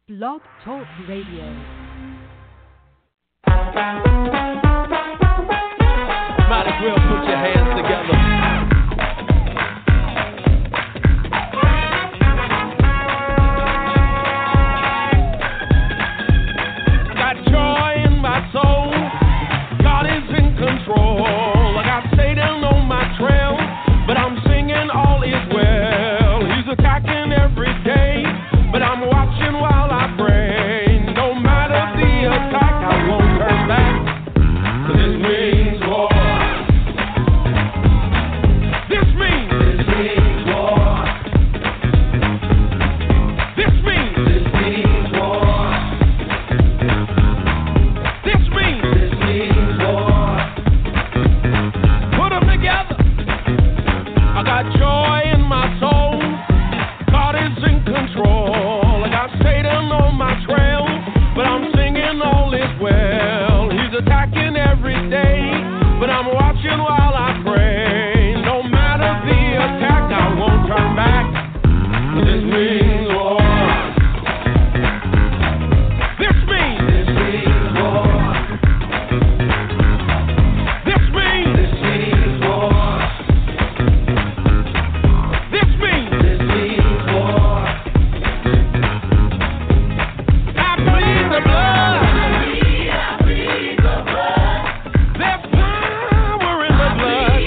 Blog Talk Radio. Might as well put your hands together. Got joy in my soul. God is in control. I got Satan on my trail, but I'm singing all is well. He's attacking every day, but I'm watching while I pray. No matter the attack, I won't turn back. 'Cause this means war. This means war. This means war. This means war. Put them together. I got joy in my soul. God is in control. I got Satan on my trail, but I'm singing all is well. He's attacking every day, but I'm watching while I pray. No matter the attack, I won't turn back. This means war. This means war. This means war. This means war. I plead the blood. There's power in the blood.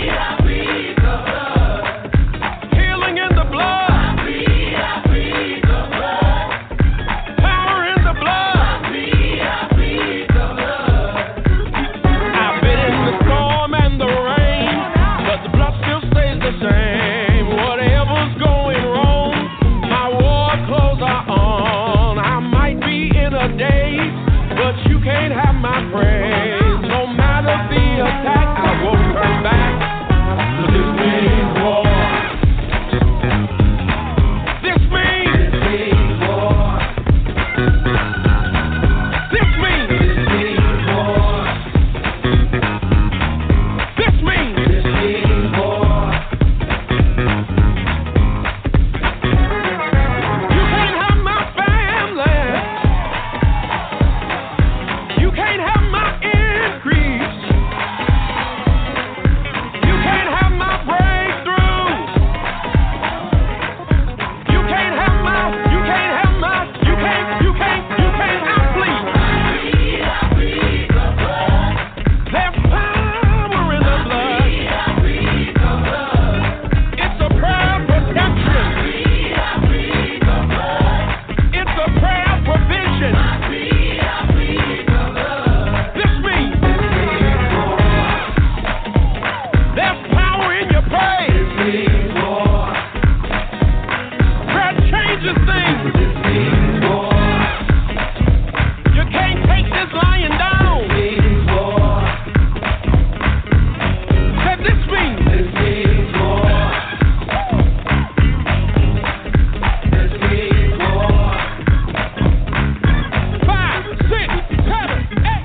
Healing in the blood. Power in the blood. I've been in the storm and the rain, but the blood still stays the same. Whatever's going wrong, my war clothes are on. I might be in a daze, but you can't have my praise. No matter the attack, I won't turn back. Look, this means war. This means war. This means war. This means war. You can't have my family. You can't have my increase. You can't have my breakthrough. You can't have my, you can't have my, you can't outfleet. There's power in the blood. It's a prayer of protection. It's a prayer of provision. This means there's power in your praise. Prayer changes things. You can't take this lying down. Say this means. Five, six, seven, eight.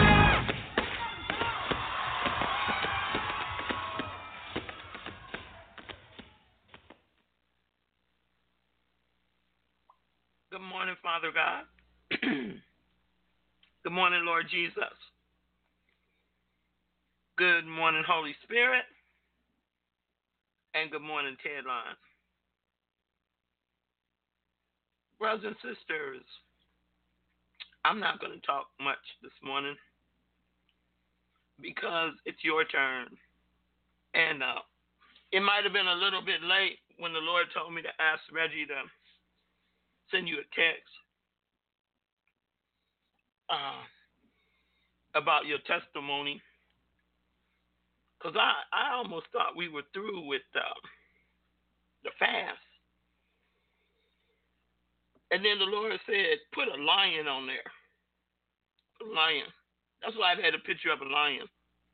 Good morning, Father God. Good morning, Lord Jesus. Good morning, Holy Spirit. And good morning, Ted Line. Brothers and sisters, I'm not going to talk much this morning because it's your turn. And it might have been a little bit late when the Lord told me to ask Reggie to send you a text about your testimony, because I almost thought we were through with the fast. And then the Lord said, put a lion on there. Put a lion. That's why I've had a picture of a lion.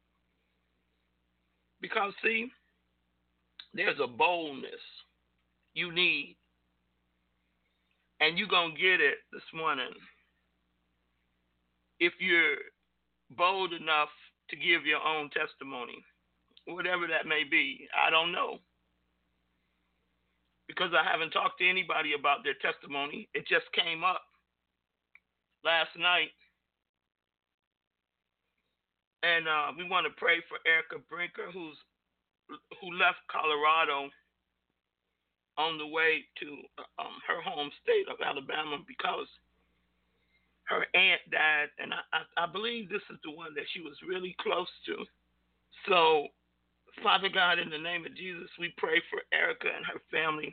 Because, see, there's a boldness you need. And you're going to get it this morning if you're bold enough to give your own testimony, whatever that may be. I don't know. because I haven't talked to anybody about their testimony. It just came up last night, and we want to pray for Erica Brinker, who left Colorado on the way to her home state of Alabama because her aunt died, and I believe this is the one that she was really close to. So, Father God, in the name of Jesus, we pray for Erica and her family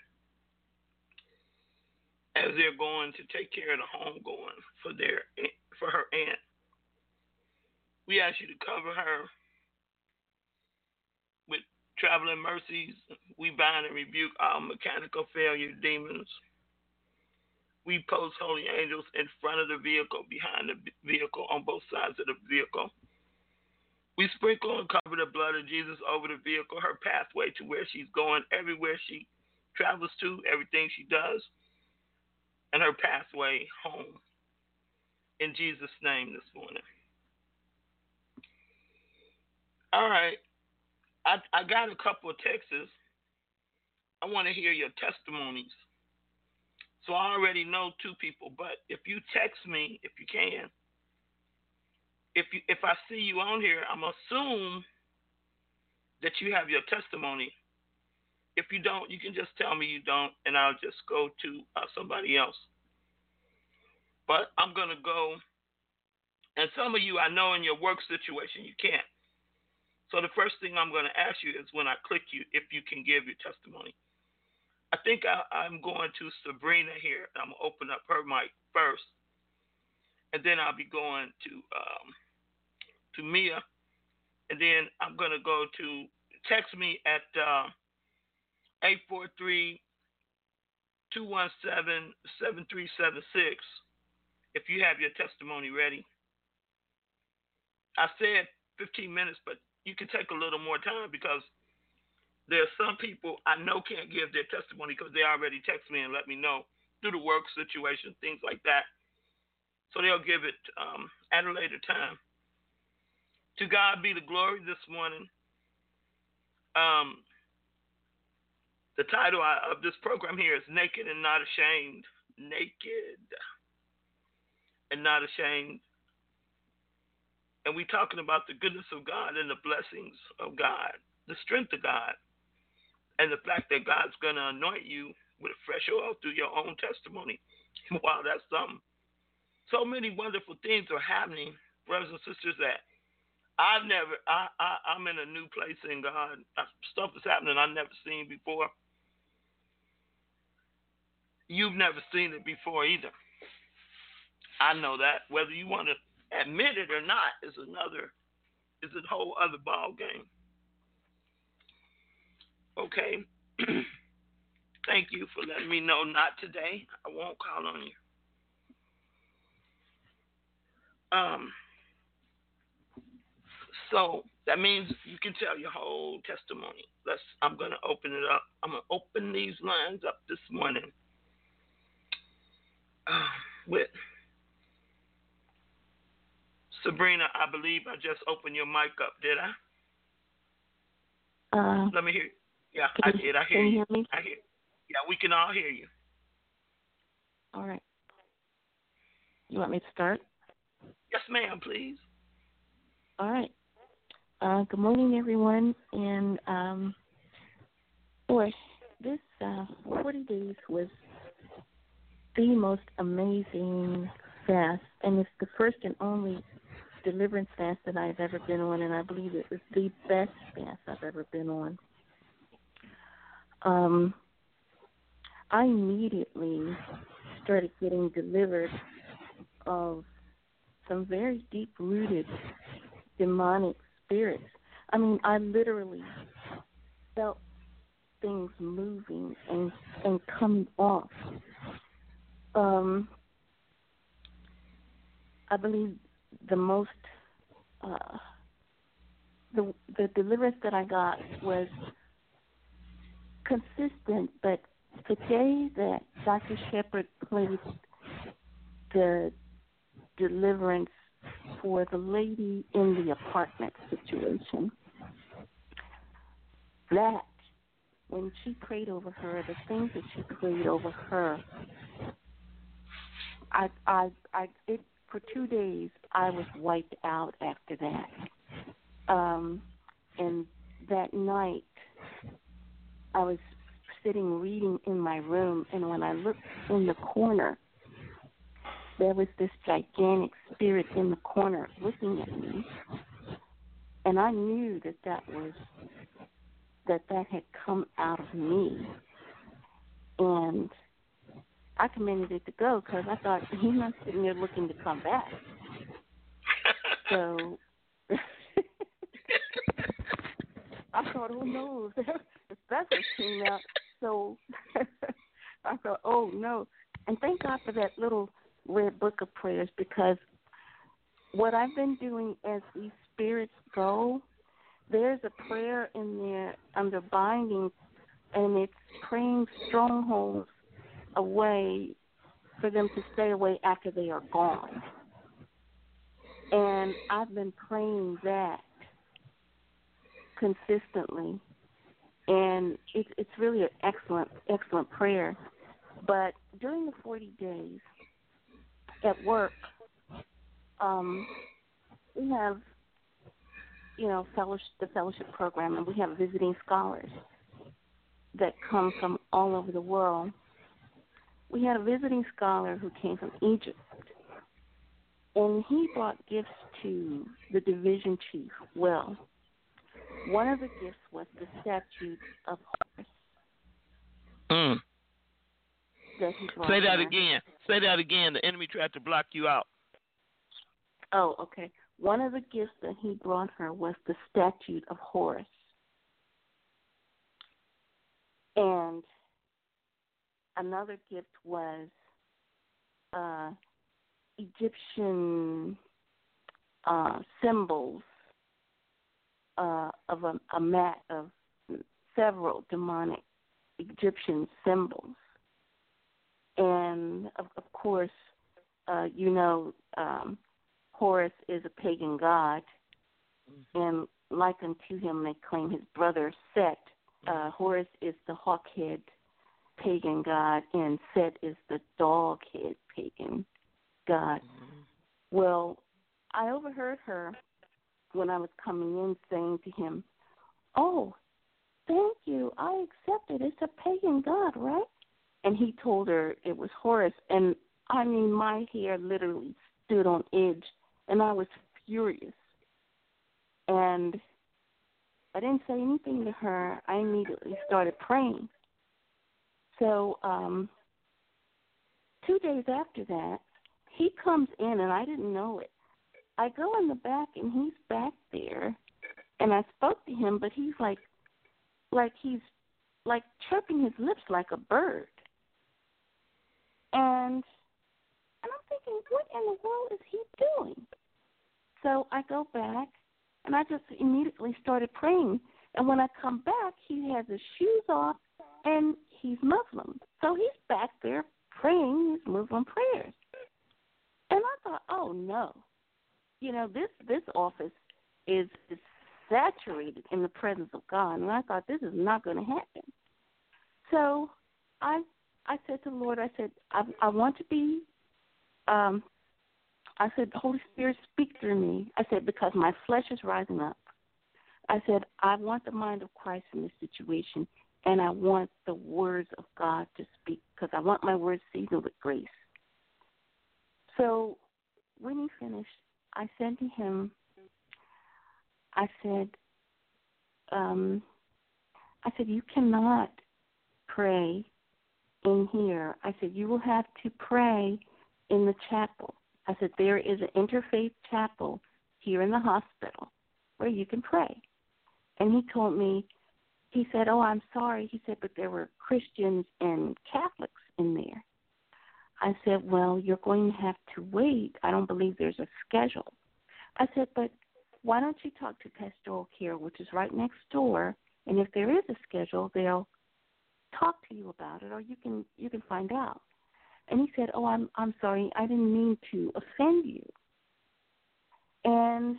as they're going to take care of the homegoing for her aunt. We ask you to cover her with traveling mercies. We bind and rebuke all mechanical failure demons. We post holy angels in front of the vehicle, behind the vehicle, on both sides of the vehicle. We sprinkle and cover the blood of Jesus over the vehicle, her pathway to where she's going, everywhere she travels to, everything she does, and her pathway home. In Jesus' name this morning. All right. I got a couple of texts. I want to hear your testimonies. So I already know two people, but if you text me, if you can, if I see you on here, I'm assume that you have your testimony. If you don't, you can just tell me you don't, and I'll just go to somebody else. But I'm going to go, and some of you I know in your work situation you can't. So the first thing I'm going to ask you is when I click you, if you can give your testimony. I think I'm going to Sabrina here. I'm going to open up her mic first, and then I'll be going to Mia, and then I'm going to go to text me at 843-217-7376 if you have your testimony ready. I said 15 minutes, but you can take a little more time because there are some people I know can't give their testimony because they already text me and let me know through the work situation, things like that. So they'll give it at a later time. To God be the glory this morning. The title of this program here is Naked and Not Ashamed. Naked and Not Ashamed. And we're talking about the goodness of God and the blessings of God, the strength of God, and the fact that God's going to anoint you with a fresh oil through your own testimony. Wow, that's something. So many wonderful things are happening, brothers and sisters, that I'm in a new place in God. Stuff is happening I've never seen before. You've never seen it before either. I know that. Whether you want to admit it or not is a whole other ball game. Okay. Thank you for letting me know. Not today. I won't call on you. So that means you can tell your whole testimony. I'm going to open it up. I'm going to open these lines up this morning with Sabrina. I believe I just opened your mic up. Did I? Let me hear you. Yeah, I did. I hear you. Can you hear me? I hear. Yeah, we can all hear you. All right. You want me to start? Yes, ma'am, please. All right. Good morning, everyone. And, boy, this 40 days was the most amazing fast, and it's the first and only deliverance fast that I've ever been on, and I believe it was the best fast I've ever been on. I immediately started getting delivered of some very deep-rooted demonic spirits. I mean, I literally felt things moving and coming off. I believe the most the deliverance that I got was consistent, but the day that Dr. Shepard played the deliverance for the lady in the apartment situation, that when she prayed over her, the things that she prayed over her, for 2 days, I was wiped out after that. And that night, I was sitting reading in my room, and when I looked in the corner, there was this gigantic spirit in the corner looking at me, and I knew that had come out of me, and I commanded it to go because I thought he's not sitting there looking to come back. So I thought, oh no, if that's what came out. So I thought, oh no. And thank God for that little red book of prayers, because what I've been doing as these spirits go, there's a prayer in there under binding, and it's praying strongholds away for them to stay away after they are gone. And I've been praying that consistently, and it's really an excellent prayer. But during the 40 days at work, we have, the fellowship program, and we have visiting scholars that come from all over the world. We had a visiting scholar who came from Egypt, and he brought gifts to the division chief. Well, one of the gifts was the statue of Horus. That he brought. Say that again. Say that again. The enemy tried to block you out. Oh, okay. One of the gifts that he brought her was the statue of Horus. And another gift was Egyptian symbols of a mat of several demonic Egyptian symbols. And, of course, Horus is a pagan god, and like unto him they claim his brother Set. Horus is the hawk-head pagan god, and Set is the dog-head pagan god. Well, I overheard her when I was coming in saying to him, "Oh, thank you, I accept it. It's a pagan god, right?" And he told her it was Horus, and I mean, my hair literally stood on edge, and I was furious. And I didn't say anything to her. I immediately started praying. So 2 days after that, he comes in, and I didn't know it. I go in the back, and he's back there, and I spoke to him, but he's like he's like chirping his lips like a bird. And I'm thinking, what in the world is he doing? So I go back, and I just immediately started praying. And when I come back, he has his shoes off, and he's Muslim. So he's back there praying his Muslim prayers. And I thought, oh, no. This office is saturated in the presence of God. And I thought, this is not going to happen. So I said to the Lord, I said, I want to be, I said, Holy Spirit, speak through me. I said, because my flesh is rising up. I said, I want the mind of Christ in this situation, and I want the words of God to speak, because I want my words seasoned with grace. So when he finished, I said to him, I said, you cannot pray in here. I said, you will have to pray in the chapel. I said, there is an interfaith chapel here in the hospital where you can pray. And he told me, he said, oh, I'm sorry. He said, but there were Christians and Catholics in there. I said, well, you're going to have to wait. I don't believe there's a schedule. I said, but why don't you talk to Pastoral Care, which is right next door, and if there is a schedule, they'll talk to you about it, or you can find out. And he said, oh, I'm sorry, I didn't mean to offend you. And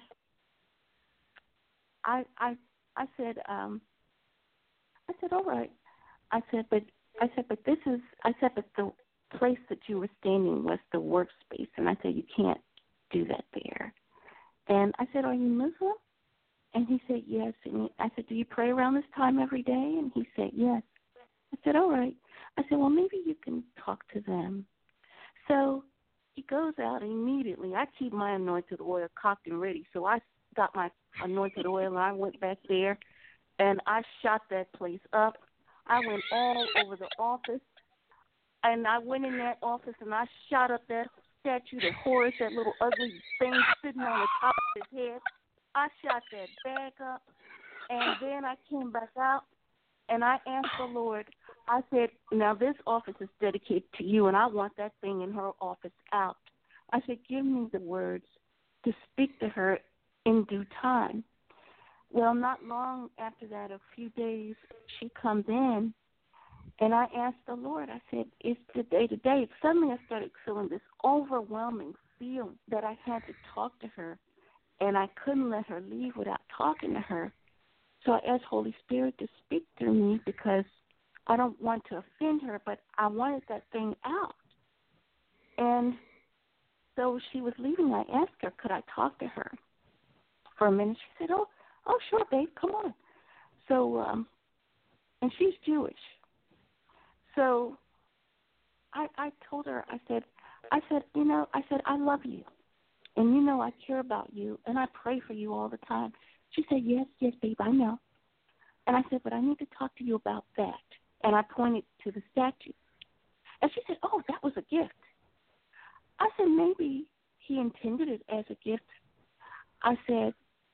I said, all right. I said, but the place that you were standing was the workspace, and I said, you can't do that there. And I said, are you Muslim? And he said, yes. And I said, do you pray around this time every day? And he said, yes. I said, all right. I said, well, maybe you can talk to them. So he goes out immediately. I keep my anointed oil cocked and ready. So I got my anointed oil, and I went back there, and I shot that place up. I went all over the office, and I went in that office, and I shot up that statue of Horus, that little ugly thing sitting on the top of his head. I shot that bag up, and then I came back out, and I asked the Lord, I said, now this office is dedicated to you, and I want that thing in her office out. I said, give me the words to speak to her in due time. Well, not long after that, a few days, she comes in, and I asked the Lord, I said, it's the day to day. Suddenly I started feeling this overwhelming feeling that I had to talk to her, and I couldn't let her leave without talking to her. So I asked Holy Spirit to speak through me because I don't want to offend her, but I wanted that thing out. And so she was leaving. I asked her, could I talk to her for a minute? She said, oh, sure, babe, come on. So, and she's Jewish. So I told her, I said, I love you. And you know I care about you, and I pray for you all the time. She said, yes, babe, I know. And I said, but I need to talk to you about that. And I pointed to the statue. And she said, oh, that was a gift. I said, maybe he intended it as a gift. I said,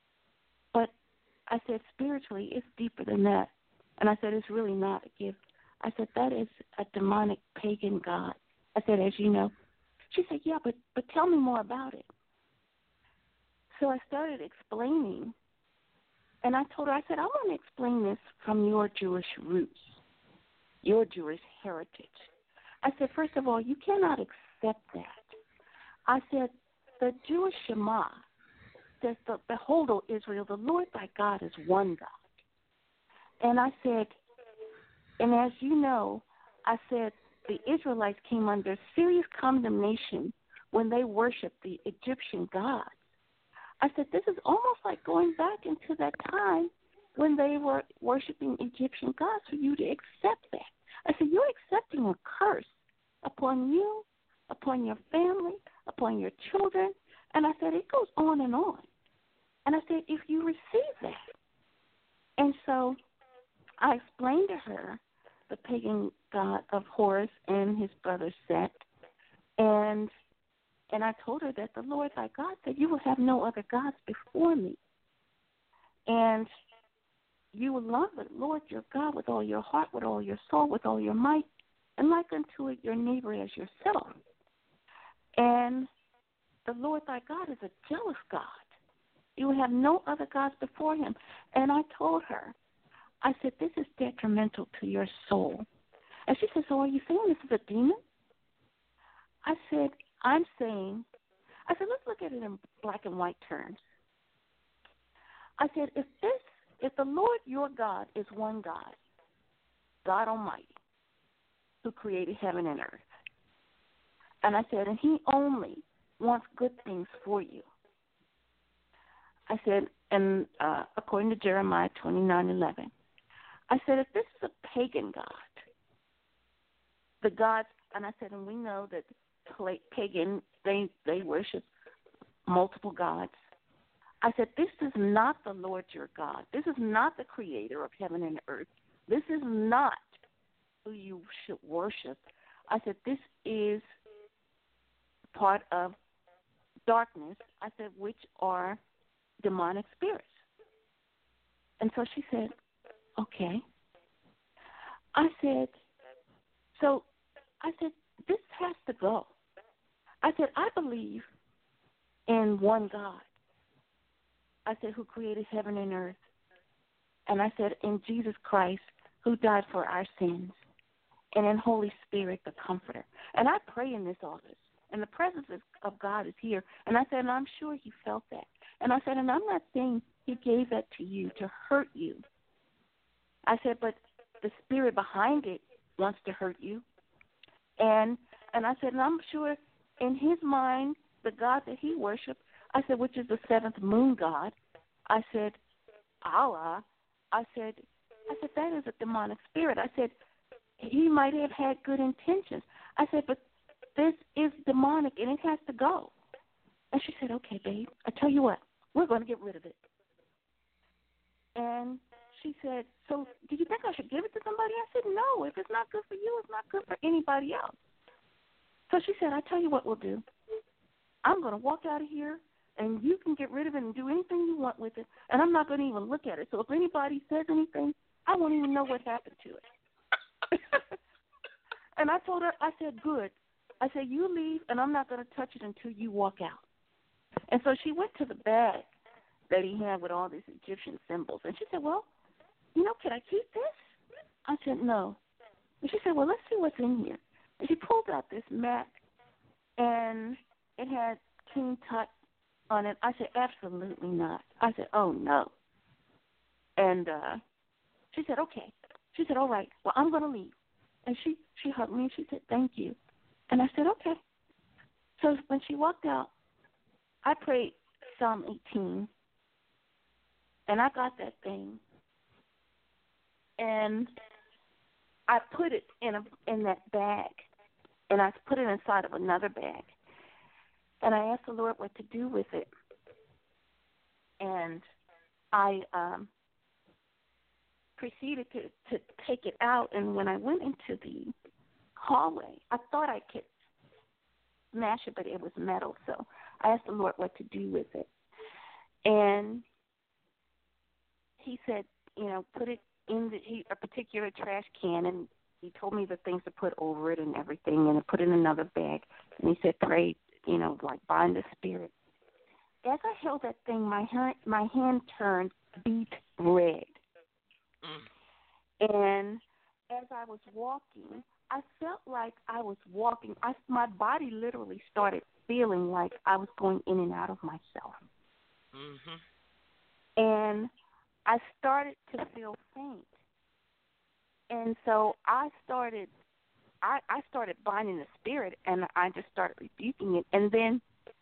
spiritually, it's deeper than that. And I said, it's really not a gift. I said, that is a demonic pagan god. I said, as you know. She said, yeah, but tell me more about it. So I started explaining. And I told her, I said, I want to explain this from your Jewish roots, your Jewish heritage. I said, first of all, you cannot accept that. I said, the Jewish Shema says, behold, O Israel, the Lord thy God is one God. And I said, and as you know, I said, the Israelites came under serious condemnation when they worshiped the Egyptian gods. I said, this is almost like going back into that time when they were worshiping Egyptian gods for you to accept that. I said, you're accepting a curse upon you, upon your family, upon your children. And I said, it goes on. And I said, if you receive that. And so I explained to her the pagan god of Horus and his brother Set. And I told her that the Lord thy God said, you will have no other gods before me. And you will love the Lord your God with all your heart, with all your soul, with all your might, and like unto it your neighbor as yourself. And the Lord thy God is a jealous God. You will have no other gods before him. And I told her, I said, this is detrimental to your soul. And she said, so are you saying this is a demon? I said, let's look at it in black and white terms. I said, if the Lord your God is one God, God Almighty, who created heaven and earth, and I said, and he only wants good things for you. I said, and according to Jeremiah 29:11, I said, if this is a pagan god, the gods, and I said, and we know that pagan, they worship multiple gods. I said, this is not the Lord your God. This is not the creator of heaven and earth. This is not who you should worship. I said, this is part of darkness, I said, which are demonic spirits. And so she said, okay. I said, this has to go. I said, I believe in one God. I said, who created heaven and earth. And I said, in Jesus Christ, who died for our sins. And in Holy Spirit, the Comforter. And I pray in this office. And the presence of God is here. And I said, and I'm sure he felt that. And I said, and I'm not saying he gave that to you to hurt you. I said, but the spirit behind it wants to hurt you. And I said, and I'm sure in his mind the God that he worshiped, I said, which is the seventh moon god. I said, Allah. I said, that is a demonic spirit. I said, he might have had good intentions. I said, but this is demonic and it has to go. And she said, okay, babe, I tell you what, we're going to get rid of it. And she said, so do you think I should give it to somebody? I said, no, if it's not good for you, it's not good for anybody else. So she said, I tell you what we'll do. I'm going to walk out of here, and you can get rid of it and do anything you want with it, and I'm not going to even look at it. So if anybody says anything, I won't even know what happened to it. And I told her, I said, good. I said, you leave, and I'm not going to touch it until you walk out. And so she went to the bag that he had with all these Egyptian symbols, and she said, well, can I keep this? I said, no. And she said, well, let's see what's in here. And she pulled out this mat, and it had King Tut on it. I said, absolutely not. I said, oh, no. And she said, okay. She said, all right, well, I'm going to leave. And she hugged me, and she said, thank you. And I said, okay. So when she walked out, I prayed Psalm 18, and I got that thing, and I put it in that bag, and I put it inside of another bag, and I asked the Lord what to do with it, and I proceeded to take it out, and when I went into the hallway, I thought I could smash it, but it was metal, so I asked the Lord what to do with it, and he said, put it in a particular trash can, and he told me the things to put over it and everything, and I put it in another bag, and he said, pray, like bind the spirit. As I held that thing, my hand turned beet red. And as I was walking, I felt like I was walking. My body literally started feeling like I was going in and out of myself. Mm-hmm. And I started to feel faint. And so I started binding the spirit, and I just started rebuking it. And then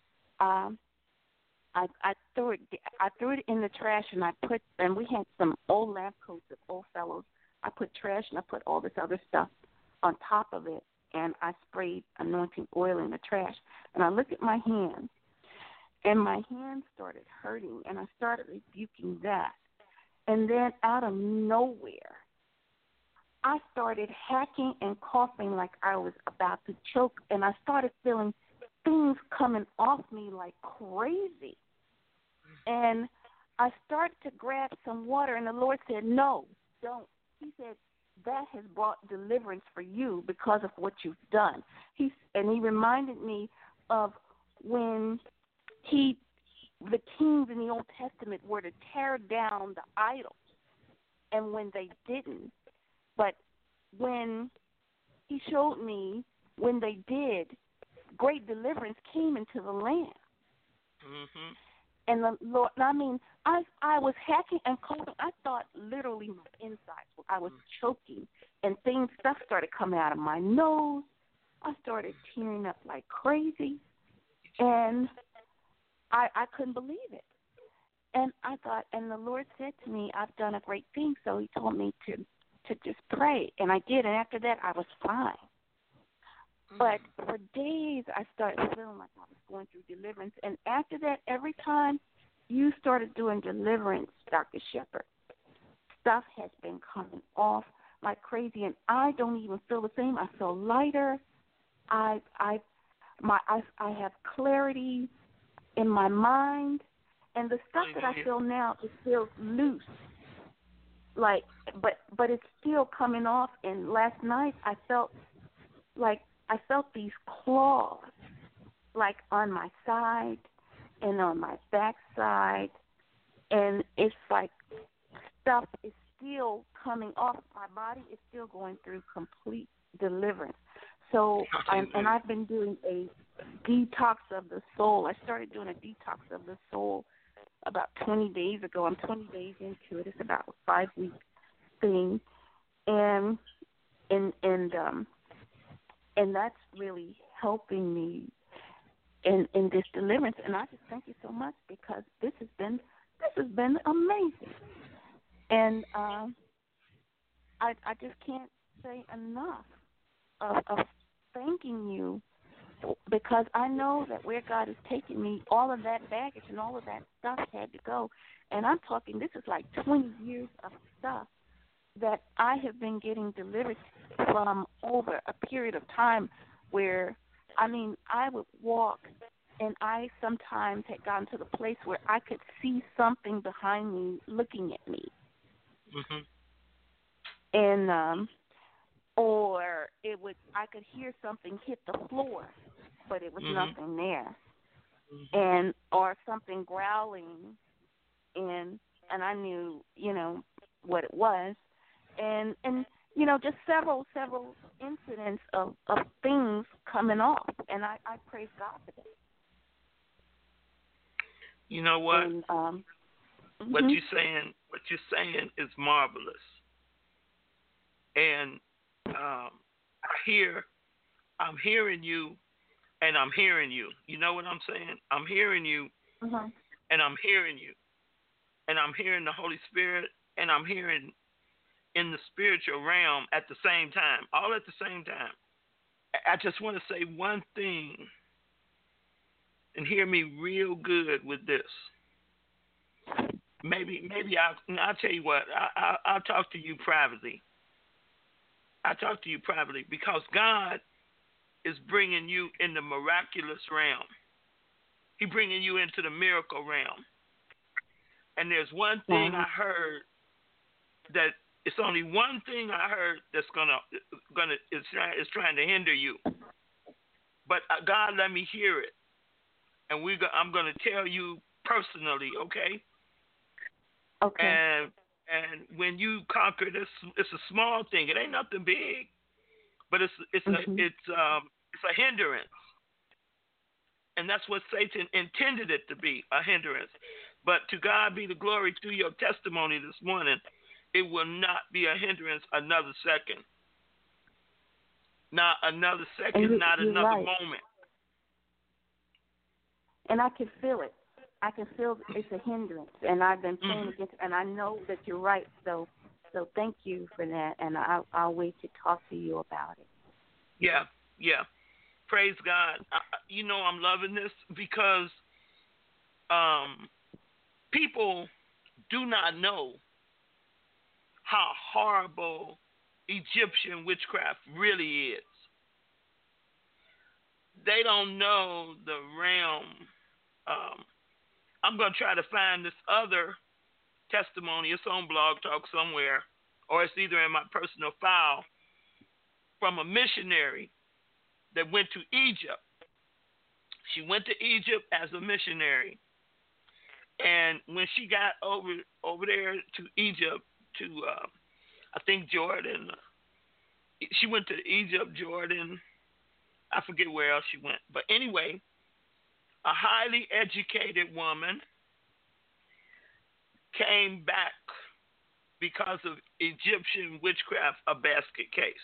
I threw it in the trash, and we had some old lab coats of old fellows. I put trash, and I put all this other stuff on top of it, and I sprayed anointing oil in the trash. And I looked at my hand, and my hand started hurting, and I started rebuking that. And then out of nowhere, I started hacking and coughing like I was about to choke, and I started feeling things coming off me like crazy. And I started to grab some water, and the Lord said, no, don't. He said, that has brought deliverance for you because of what you've done. He reminded me of when the kings in the Old Testament were to tear down the idols, and when they didn't. But when he showed me when they did, great deliverance came into the land. Mm-hmm. And the Lord, I was hacking and coughing. I thought literally my insides. I was choking, and stuff started coming out of my nose. I started tearing up like crazy, and I couldn't believe it. And I thought, and the Lord said to me, I've done a great thing. So he told me to just pray, and I did. And after that, I was fine. But for days, I started feeling like I was going through deliverance. And after that, every time you started doing deliverance, Dr. Shepherd, stuff has been coming off like crazy, and I don't even feel the same. I feel lighter. I have clarity in my mind, and the stuff that I feel now, it feels loose. Like, but it's still coming off. And last night, I felt these claws, like on my side and on my back side, and it's like stuff is still coming off. My body is still going through complete deliverance. So, I've been doing a detox of the soul. I started doing a detox of the soul about 20 days ago. I'm 20 days into it. It's about a 5-week thing, and that's really helping me in this deliverance. And I just thank you so much because this has been amazing. And I just can't say enough of thanking you, because I know that where God is taking me, all of that baggage and all of that stuff had to go. And I'm talking, this is like 20 years of stuff that I have been getting delivered from over a period of time where, I mean, I would walk and I sometimes had gotten to the place where I could see something behind me looking at me. Mhm. And or I could hear something hit the floor, but it was nothing there. And or something growling, and I knew, what it was. And just several incidents of things coming off, and I praise God for that. You know what? And, what you're saying is marvelous. And I'm hearing you, and I'm hearing you. You know what I'm saying? I'm hearing you, and I'm hearing you, and I'm hearing the Holy Spirit, and I'm hearing in the spiritual realm at the same time, all at the same time. I just want to say one thing, and hear me real good with this. Maybe I'll tell you what. I'll talk to you privately. I talk to you privately because God is bringing you in the miraculous realm. He's bringing you into the miracle realm. And there's one thing I heard, that it's only one thing I heard that's is trying to hinder you. But God let me hear it, and I'm going to tell you personally, okay? Okay. And when you conquer this, it's a small thing. It ain't nothing big, but it's a hindrance, and that's what Satan intended it to be, a hindrance. But to God be the glory through your testimony this morning, it will not be a hindrance another second. Not another second, not another moment. And I can feel it. I can feel it's a hindrance, and I've been praying against it, and I know that you're right. So thank you for that, and I'll wait to talk to you about it. Yeah. Praise God. I'm loving this because people do not know how horrible Egyptian witchcraft really is. They don't know the realm. I'm going to try to find this other testimony. It's on Blog Talk somewhere, or it's either in my personal file, from a missionary that went to Egypt. She went to Egypt as a missionary. And when she got over there to Egypt, to I think Jordan, she went to Egypt, Jordan, I forget where else she went. But anyway, a highly educated woman came back because of Egyptian witchcraft, a basket case.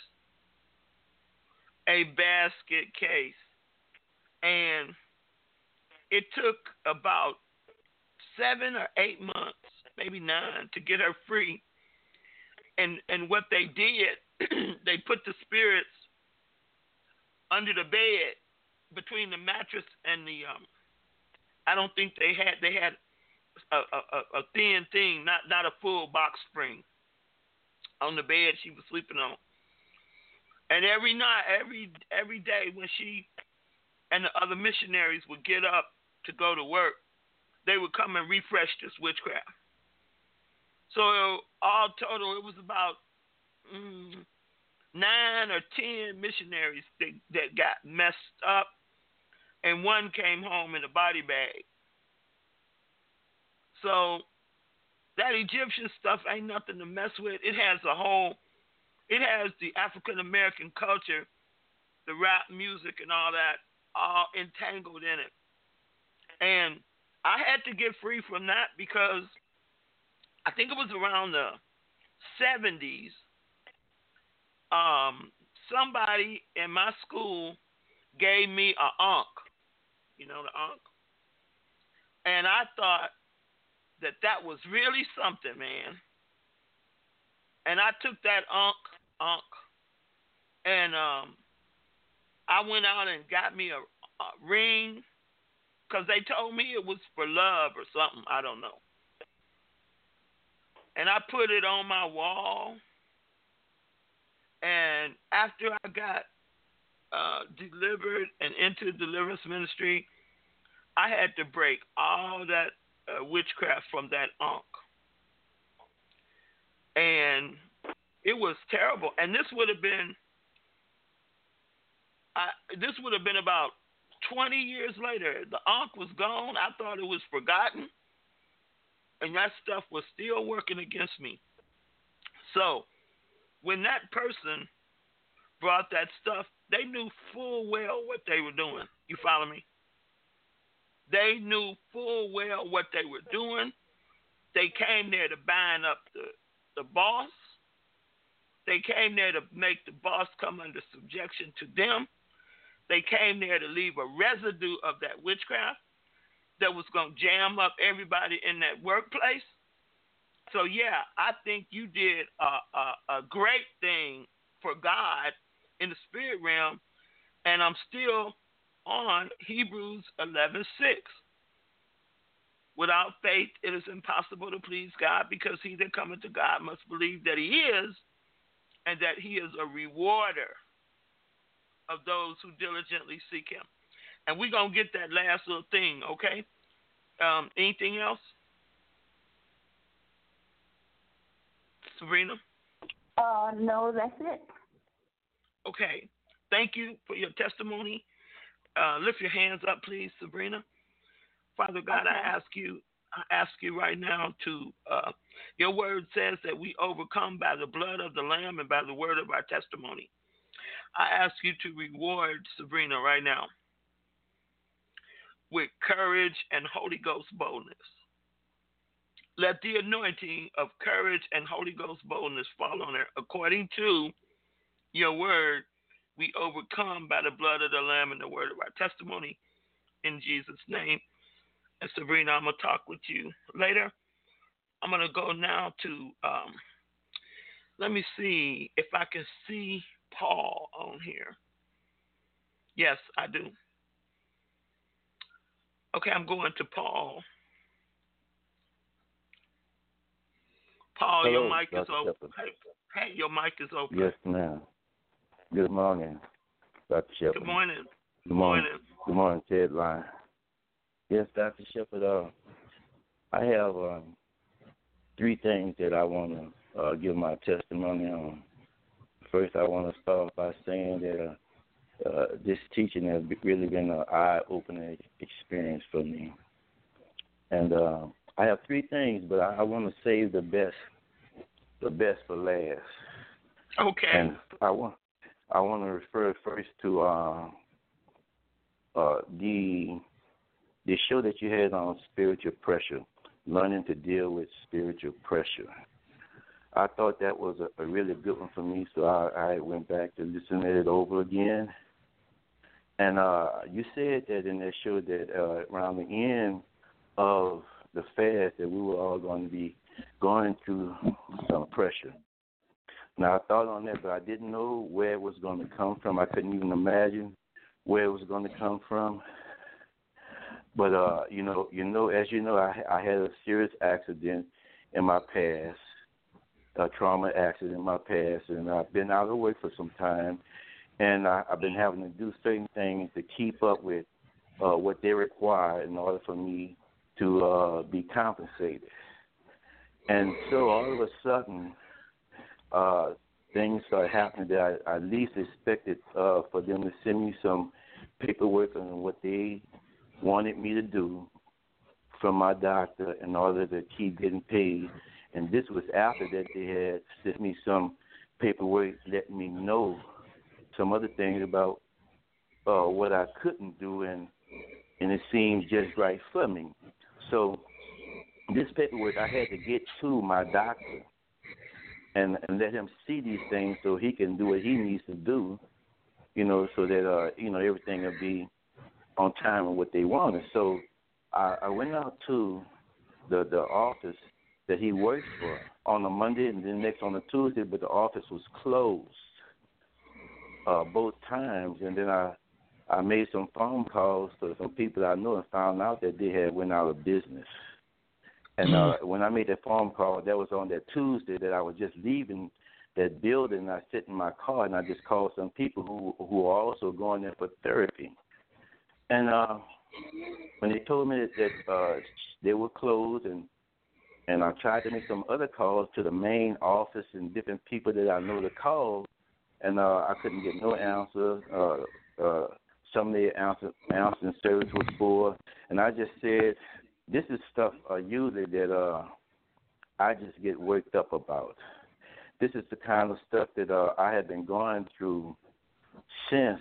A basket case. And it took about 7 or 8 months, maybe 9, to get her free. And what they did, they put the spirits under the bed, between the mattress and the I don't think they had a thin thing, not a full box spring on the bed she was sleeping on. And every night, every day when she and the other missionaries would get up to go to work, they would come and refresh this witchcraft. So all total, it was about 9 or 10 missionaries that got messed up, and one came home in a body bag. So that Egyptian stuff ain't nothing to mess with. It has the African American culture, the rap music and all that, all entangled in it. And I had to get free from that because I think it was around the 70s. Somebody in my school gave me an ankh. the Ankh. And I thought that was really something, man. And I took that Ankh, and I went out and got me a ring, because they told me it was for love or something. I don't know. And I put it on my wall. And after I got delivered and into deliverance ministry, I had to break all that witchcraft from that Ankh. And it was terrible. And this would have been about 20 years later. The Ankh was gone. I thought it was forgotten. And that stuff was still working against me. So when that person brought that stuff, they knew full well what they were doing. You follow me? They knew full well what they were doing. They came there to bind up the boss. They came there to make the boss come under subjection to them. They came there to leave a residue of that witchcraft that was going to jam up everybody in that workplace. So, yeah, I think you did a great thing for God in the spirit realm, and I'm still on Hebrews 11:6. Without faith, it is impossible to please God, because he that cometh to God must believe that he is, and that he is a rewarder of those who diligently seek him. And we're going to get that last little thing, okay? Anything else? Sabrina? No, that's it. Okay. Thank you for your testimony. Lift your hands up, please, Sabrina. Father God, okay. I ask you right now to, your word says that we overcome by the blood of the Lamb and by the word of our testimony. I ask you to reward Sabrina right now with courage and Holy Ghost boldness. Let the anointing of courage and Holy Ghost boldness fall on her. According to your word, we overcome by the blood of the Lamb and the word of our testimony, in Jesus' name. And Sabrina, I'm going to talk with you later. I'm going to go now to, let me see if I can see Paul on here. Yes, I do. Okay, I'm going to Paul. Paul, Hello, your mic Dr. is open. Shepard. Hey, your mic is open. Yes, ma'am. Good morning, Dr. Shepard. Good morning. Good morning. Good morning, Ted Line. Yes, Dr. Shepard, I have 3 things that I want to give my testimony on. First, I want to start by saying that this teaching has really been an eye-opening experience for me. And I have 3 things, but I want to save the best for last. Okay. And I want to refer first to the show that you had on spiritual pressure, learning to deal with spiritual pressure. I thought that was a really good one for me, so I went back to listen to it over again. And you said that in that show that around the end of the fast that we were all going to be going through some pressure. Now, I thought on that, but I didn't know where it was going to come from. I couldn't even imagine where it was going to come from. But, as you know, I had a serious accident in my past, a trauma accident in my past, and I've been out of the way for some time, and I've been having to do certain things to keep up with what they require in order for me to be compensated. And so all of a sudden, things started happening that I least expected for them to send me some paperwork on what they wanted me to do from my doctor in order to keep getting paid. And this was after that they had sent me some paperwork letting me know some other things about what I couldn't do, and it seemed just right for me. So this paperwork, I had to get to my doctor and let him see these things so he can do what he needs to do, so that, everything will be on time and what they wanted. So I went out to the office that he worked for on a Monday and then next on a Tuesday, but the office was closed both times. And then I made some phone calls to some people I know and found out that they had went out of business. And when I made that phone call, that was on that Tuesday that I was just leaving that building. I sit in my car and I just called some people who are also going there for therapy. And when they told me that they were closed, and I tried to make some other calls to the main office and different people that I know to call, and I couldn't get no answer. Some of the answering service was full, and I just said, this is stuff usually that I just get worked up about. This is the kind of stuff that I have been going through since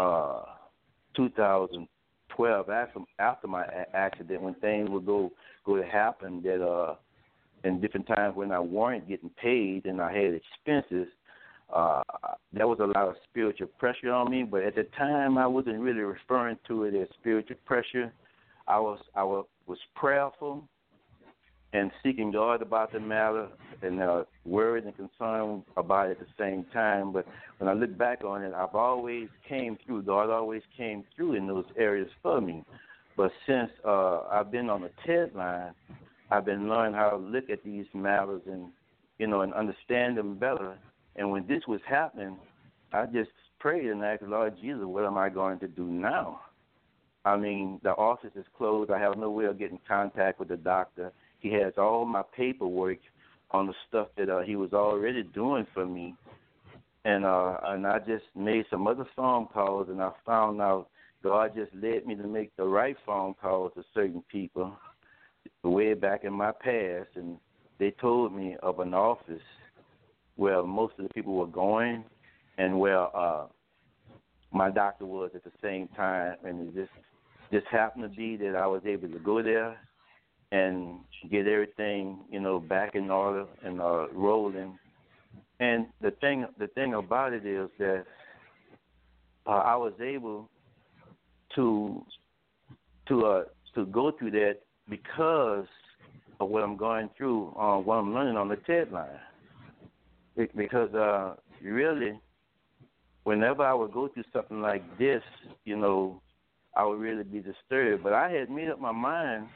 2012, after my accident, when things would go to happen that in different times when I weren't getting paid and I had expenses. There was a lot of spiritual pressure on me, but at the time I wasn't really referring to it as spiritual pressure. I was prayerful and seeking God about the matter and worried and concerned about it at the same time. But when I look back on it, I've always came through. God always came through in those areas for me. But since I've been on the TED line, I've been learning how to look at these matters and understand them better. And when this was happening, I just prayed and asked the Lord Jesus, what am I going to do now? I mean, the office is closed. I have no way of getting contact with the doctor. He has all my paperwork on the stuff that he was already doing for me. And I just made some other phone calls, and I found out God just led me to make the right phone calls to certain people way back in my past. And they told me of an office where most of the people were going and where my doctor was at the same time. And it just happened to be that I was able to go there and get everything, back in order and rolling. And the thing about it is that I was able to go through that because of what I'm going through, what I'm learning on the TED line. Because really, whenever I would go through something like this, I would really be disturbed. But I had made up my mind,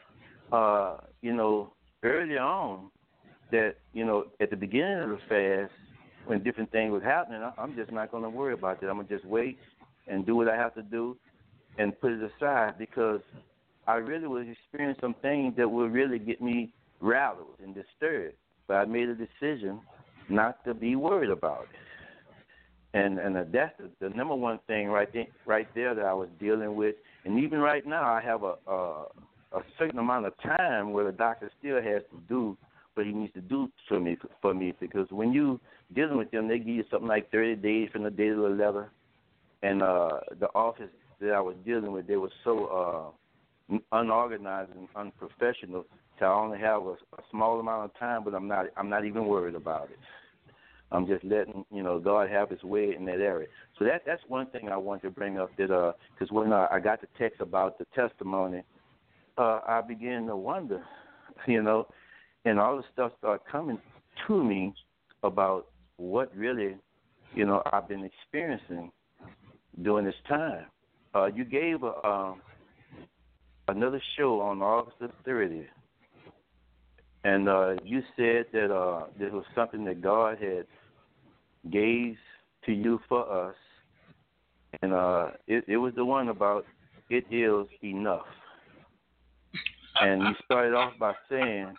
early on that, at the beginning of the fast, when different things was happening, I'm just not going to worry about that. I'm going to just wait and do what I have to do and put it aside because I really was experiencing some things that would really get me rattled and disturbed. But I made a decision not to be worried about it. And that's the number one thing right there that I was dealing with. And even right now, I have a certain amount of time where the doctor still has to do what he needs to do for me because when you dealing with them, they give you something like 30 days from the date of the letter. And the office that I was dealing with, they were so unorganized and unprofessional. So I only have a small amount of time, but I'm not even worried about it. I'm just letting God have His way in that area. So that's one thing I want to bring up that because when I got the text about the testimony, I began to wonder, and all the stuff started coming to me about what really, I've been experiencing during this time. You gave another show on August the 30th, and you said that this was something that God had gave to you for us, and it was the one about it is enough. And you started off by saying,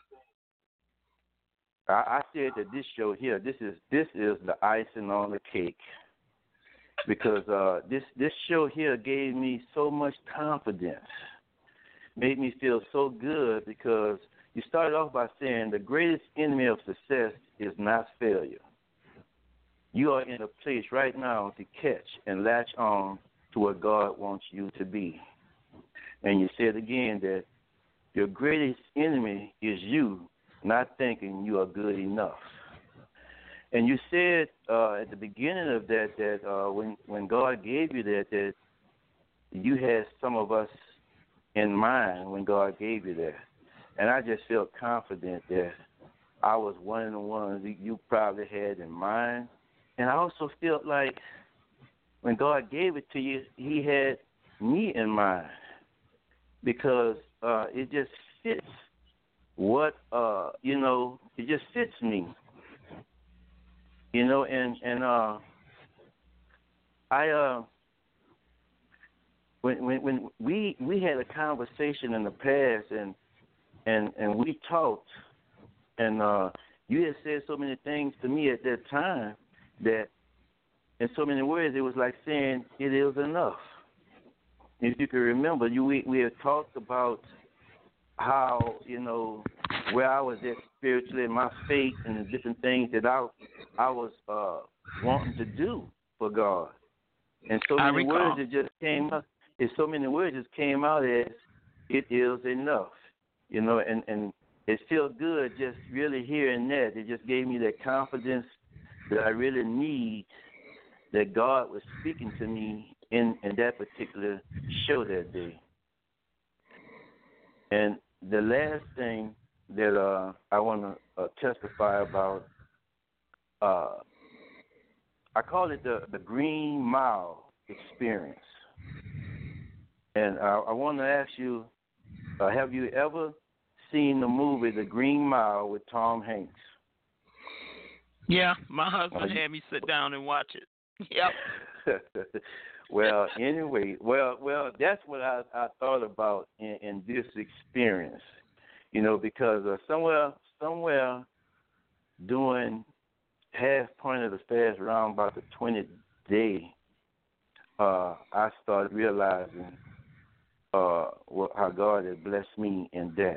I said that this show here, this is the icing on the cake, because this show here gave me so much confidence, made me feel so good, because you started off by saying the greatest enemy of success is not failure. You are in a place right now to catch and latch on to what God wants you to be. And you said again that your greatest enemy is you not thinking you are good enough. And you said at the beginning of that when God gave you that you had some of us in mind when God gave you that. And I just felt confident that I was one of the ones you probably had in mind. And I also felt like when God gave it to you, he had me in mind because it just fits what, it just fits me. When we had a conversation in the past and we talked and you had said so many things to me at that time that in so many words it was like saying it is enough. If you can remember, we had talked about how, where I was at spiritually, my faith and the different things that I was wanting to do for God. And so many words that just came up. So many words just came out as it is enough, and it felt good just really hearing that. It just gave me that confidence that I really need, that God was speaking to me in that particular show that day. And the last thing that I want to testify about, I call it the Green Mile experience. And I want to ask you, have you ever seen the movie The Green Mile with Tom Hanks? Yeah, my husband had me sit down and watch it. Yep. Well, anyway, that's what I thought about in this experience, because somewhere during half point of the fast, around about the 20th day, I started realizing how God had blessed me in that.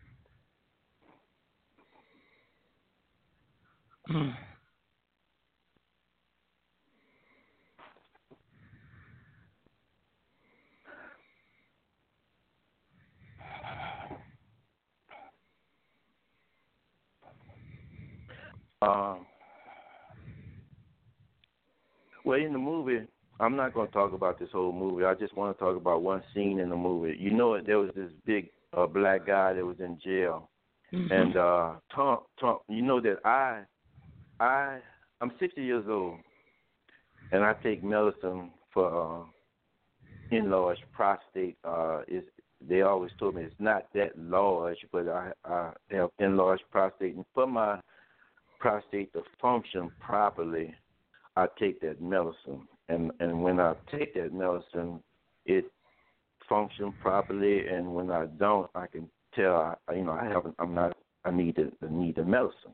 Well, in the movie, I'm not going to talk about this whole movie. I just want to talk about one scene in the movie. There was this big black guy that was in jail, and Tom, that I'm 60 years old, and I take medicine for enlarged prostate. They always told me it's not that large, but I have enlarged prostate, and for my prostate to function properly, I take that medicine. And when I take that medicine, it functions properly. And when I don't, I can tell I need the medicine.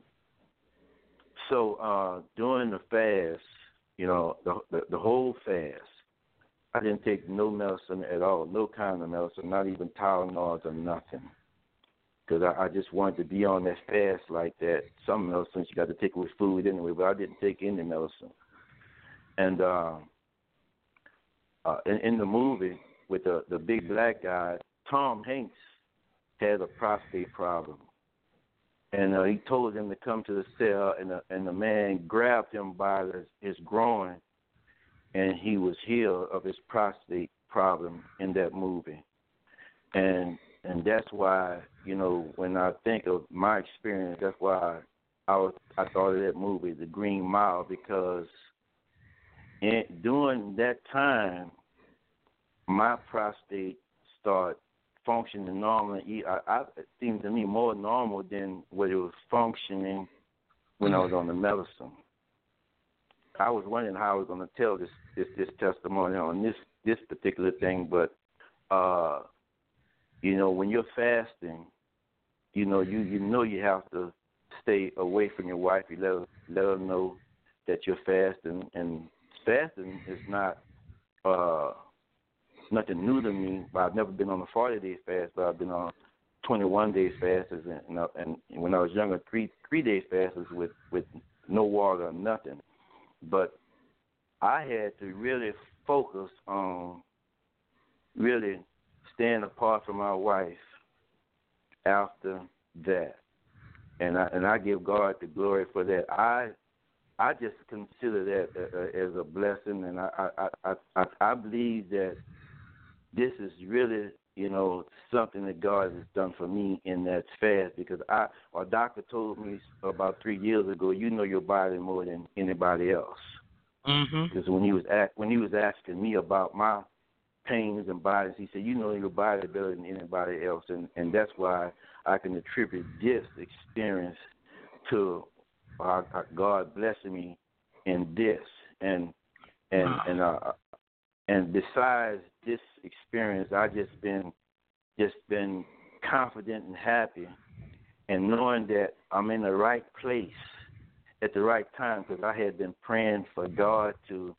So during the fast, the whole fast, I didn't take no medicine at all, no kind of medicine, not even Tylenol or nothing, because I just wanted to be on that fast like that. Some medicines you got to take with food anyway, but I didn't take any medicine. And in the movie with the big black guy, Tom Hanks had a prostate problem. And he told him to come to the cell, and the man grabbed him by his groin, and he was healed of his prostate problem in that movie. And that's why, when I think of my experience, that's why I thought of that movie, The Green Mile, because during that time, my prostate started functioning normally. It seemed to me more normal than what it was functioning when I was on the medicine. I was wondering how I was going to tell this testimony on this particular thing, but when you're fasting, you have to stay away from your wife. You let her know that you're fasting, and fasting is not nothing new to me. I've never been on a 40-day fast, but I've been on 21-day fasts, and when I was younger, 3-day fasts with no water or nothing. But I had to really focus on really staying apart from my wife after that, and I give God the glory for that. I just consider that as a blessing, and I believe that this is really, something that God has done for me in that fast, because a doctor told me about 3 years ago, you know your body more than anybody else. Because when he was asking me about my pains and bodies, he said, you know your body better than anybody else, and that's why I can attribute this experience to God blessing me in this, and besides this experience, I just been confident and happy, and knowing that I'm in the right place at the right time, because I had been praying for God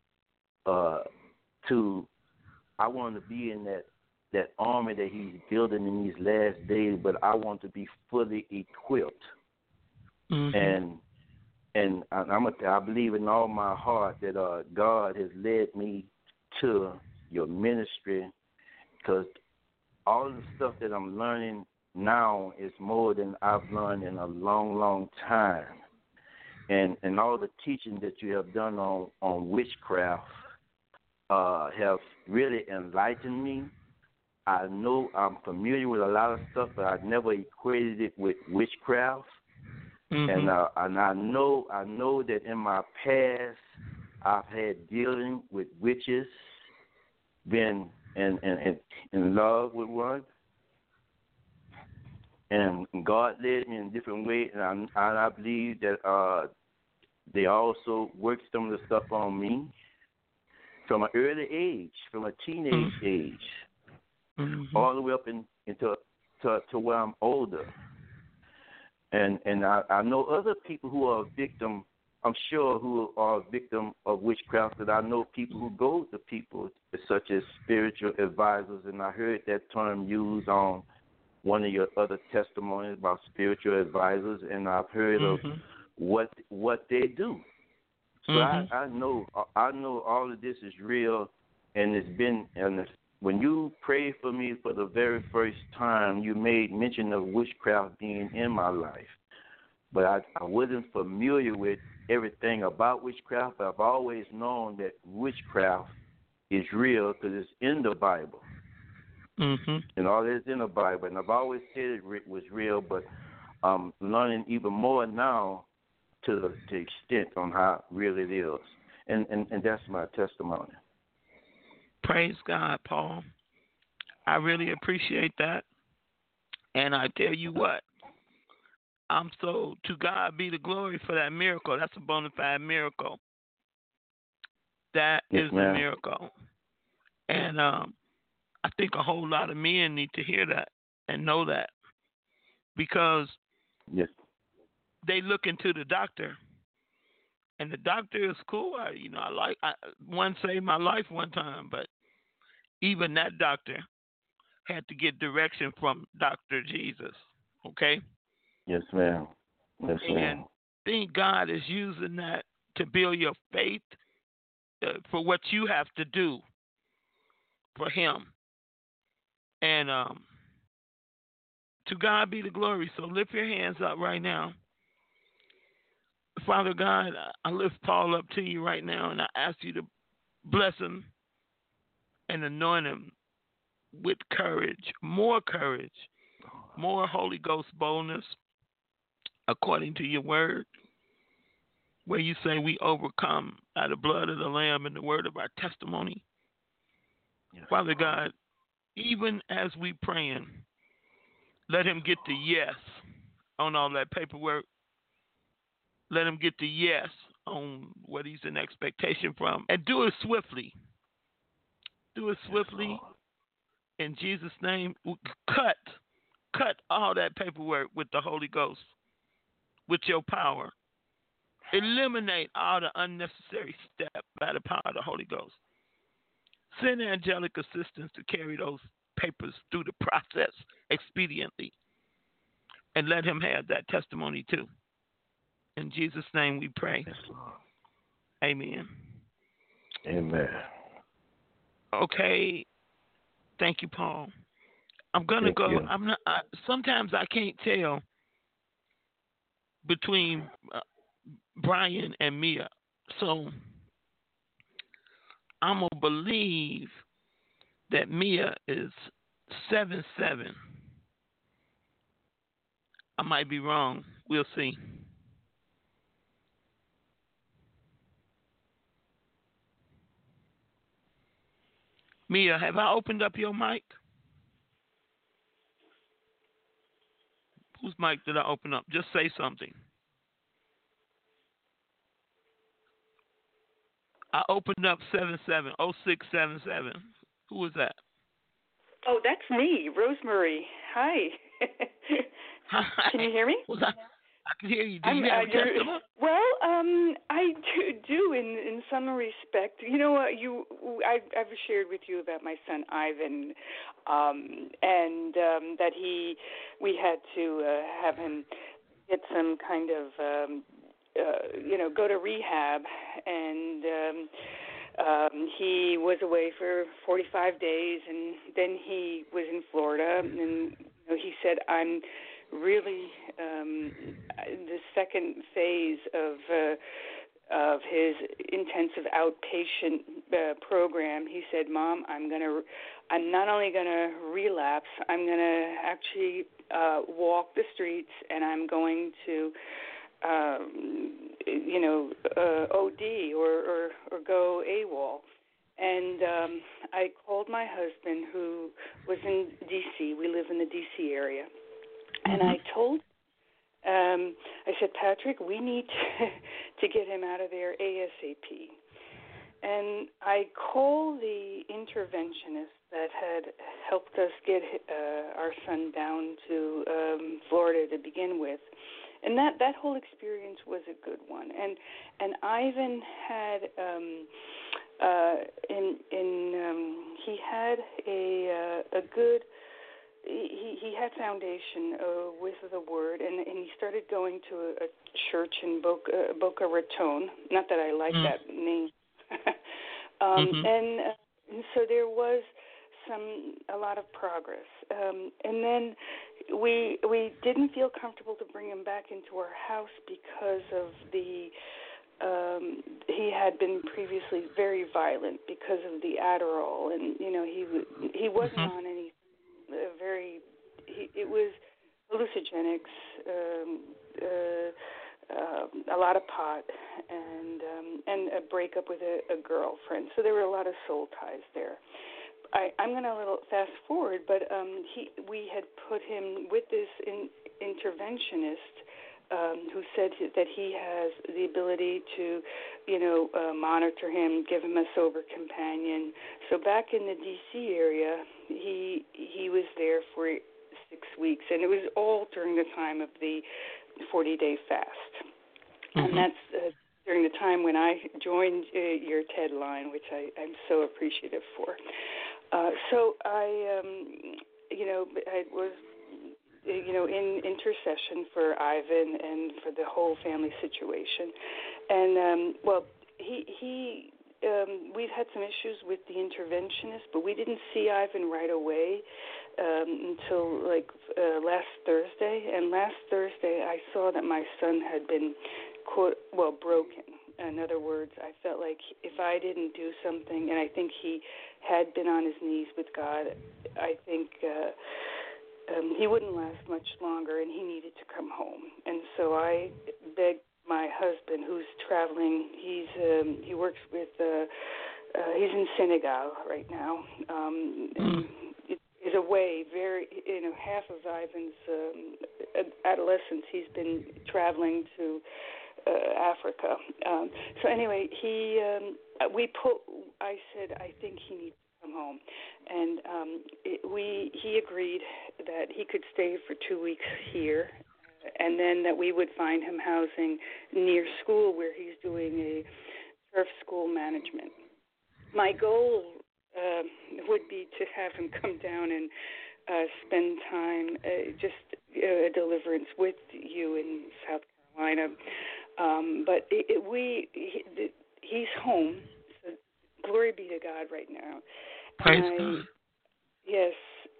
I want to be in that army that He's building in these last days, but I want to be fully equipped. And I believe in all my heart that God has led me to your ministry, because all the stuff that I'm learning now is more than I've learned in a long, long time. And all the teaching that you have done on witchcraft have really enlightened me. I know I'm familiar with a lot of stuff, but I never equated it with witchcraft. And I know that in my past I've had dealing with witches, been in love with one, and God led me in a different way, and I believe that they also worked some of the stuff on me from an early age, from a teenage age, all the way up into where I'm older. And I know other people who are victim, I'm sure, who are victim of witchcraft, that I know people who go to people such as spiritual advisors, and I heard that term used on one of your other testimonies about spiritual advisors, and I've heard of what they do. So I know all of this is real, and when you prayed for me for the very first time, you made mention of witchcraft being in my life. But I wasn't familiar with everything about witchcraft, but I've always known that witchcraft is real because it's in the Bible. And all that's in the Bible. And I've always said it was real, but I'm learning even more now to the extent on how real it is. And that's my testimony. Praise God, Paul. I really appreciate that. And I tell you what, to God be the glory for that miracle. That's a bona fide miracle. That is a miracle. And I think a whole lot of men need to hear that and know that, because they look into the doctor, and the doctor is cool. One saved my life one time, but even that doctor had to get direction from Dr. Jesus. Okay? Yes, ma'am. Yes, ma'am. And I think God is using that to build your faith for what you have to do for Him. And to God be the glory. So lift your hands up right now. Father God, I lift Paul up to you right now, and I ask you to bless him and anoint him with courage, more Holy Ghost boldness, according to your word, where you say we overcome by the blood of the Lamb and the word of our testimony. Yes. Father God, even as we praying, let him get the yes on all that paperwork. Let him get the yes on what he's in expectation from. And do it swiftly. Do it swiftly. In Jesus' name, cut all that paperwork with the Holy Ghost, with your power. Eliminate all the unnecessary steps by the power of the Holy Ghost. Send angelic assistance to carry those papers through the process expediently. And let him have that testimony too. In Jesus' name we pray. Yes, Lord. Amen. Amen. Okay. Thank you, Paul. I'm gonna go. You. Sometimes I can't tell between Brian and Mia, so I'm gonna believe that Mia is 7'7". I might be wrong. We'll see. Mia, have I opened up your mic? Whose mic did I open up? Just say something. I opened up 0777. Who was that? Oh, that's me, Rosemary. Hi. Can you hear me? I can hear you. Do you have a testimony? Well, I do in some respect. You know what? I've shared with you about my son Ivan, and that we had to have him get some kind of go to rehab, and he was away for 45 days, and then he was in Florida, and he said, I'm really the second phase of his intensive outpatient program. He said, Mom, I'm not only gonna relapse, I'm gonna actually walk the streets, and I'm going to OD or go AWOL. And I called my husband, who was in D.C. We live in the D.C. area. And I told I said, Patrick, we need to get him out of there ASAP. And I called the interventionist that had helped us get our son down to Florida to begin with. And that whole experience was a good one. And Ivan had he had a good. He had foundation with the Word, and he started going to a church in Boca Raton. Not that I like that name. And so there was a lot of progress. And then we didn't feel comfortable to bring him back into our house because of the he had been previously very violent because of the Adderall, and he wasn't on any it was hallucinogenics, a lot of pot, and a breakup with a girlfriend. So there were a lot of soul ties there. I'm going to a little fast forward, but we had put him with this interventionist who said that he has the ability to, monitor him, give him a sober companion. So back in the D.C. area, he was there for 6 weeks, and it was all during the time of the 40-day fast. And that's during the time when I joined your TED line, which I'm so appreciative for. So I was, in intercession for Ivan and for the whole family situation. And, we've had some issues with the interventionist, but we didn't see Ivan right away until last Thursday. And last Thursday I saw that my son had been, broken. In other words, I felt like if I didn't do something, and I think he had been on his knees with God, I think he wouldn't last much longer, and he needed to come home. And so I begged my husband, who's traveling. He works with. He's in Senegal right now. Is away very. Half of Ivan's adolescence, he's been traveling to Africa. So anyway, I said, I think he needs to come home, and he agreed that he could stay for 2 weeks here, and then that we would find him housing near school where he's doing a turf school management. My goal would be to have him come down and spend time, just a deliverance with you in South Carolina. But he's home. So glory be to God right now. Praise God. Yes.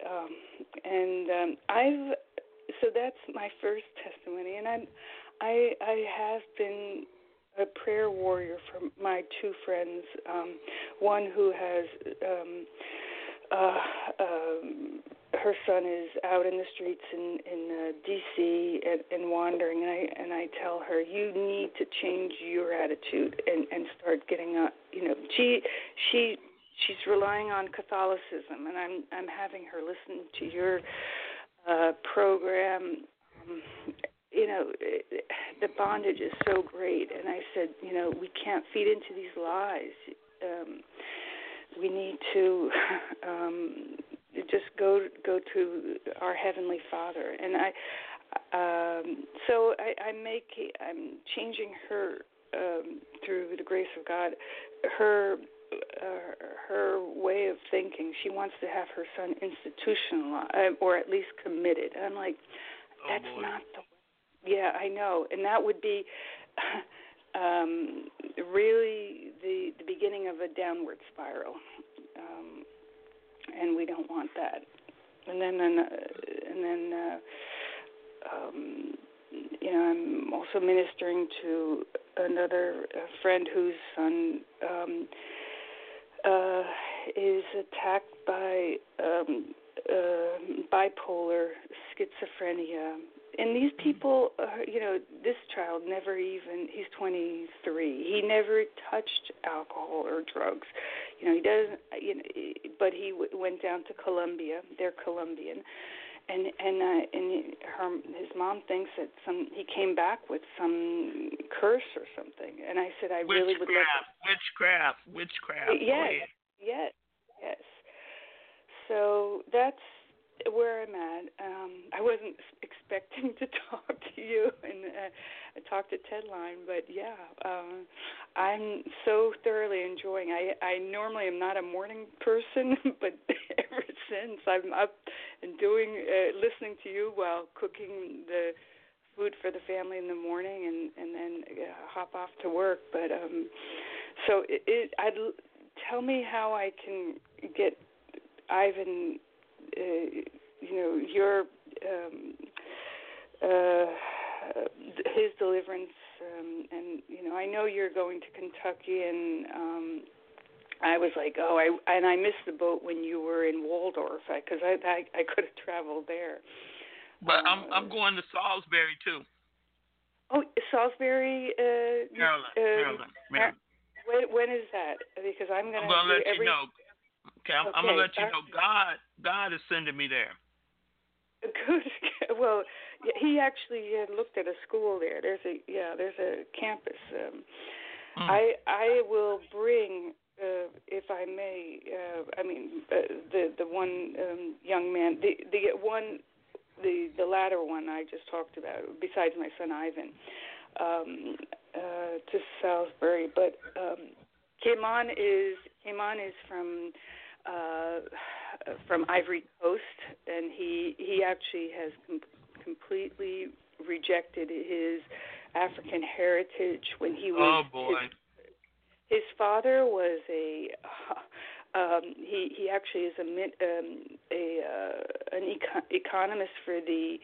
So that's my first testimony, and I have been a prayer warrior for my two friends. One who has her son is out in the streets in D.C. and wandering, and I tell her, you need to change your attitude and start getting on. She's relying on Catholicism, and I'm having her listen to your program. The bondage is so great, and I said, we can't feed into these lies. We need to just go to our Heavenly Father, and I'm changing her through the grace of God, her way of thinking. She wants to have her son institutionalized, or at least committed. I'm like, that's not the way. Yeah, I know, and that would be really the beginning of a downward spiral, and we don't want that. And then I'm also ministering to another friend whose son is attacked by bipolar schizophrenia. And these people, this child he's 23. He never touched alcohol or drugs. He doesn't, but he went down to Colombia. They're Colombian. And his mom thinks that he came back with some curse or something. And I said, I really would love to. Witchcraft. Yes. So that's where I'm at. I wasn't expecting to talk to you and talk to Ted Line, but I'm so thoroughly enjoying. I normally am not a morning person, but ever since I'm up and listening to you while cooking the food for the family in the morning, and then hop off to work. But so tell me how I can get Ivan. Your his deliverance, and I know you're going to Kentucky, and I was like, I missed the boat when you were in Waldorf, because I could have traveled there. But I'm going to Salisbury too. Oh, Salisbury, Maryland. When is that? Because I'm going to let you know. Okay, I'm going to let you know. God is sending me there. Good. Well, he actually looked at a school there. There's a campus. I will bring, if I may. The one young man, the latter one I just talked about, besides my son Ivan, to Salisbury. But Cayman is from Ivory Coast, and he actually has completely rejected his African heritage when he was. Oh boy! His father was he actually is an economist for the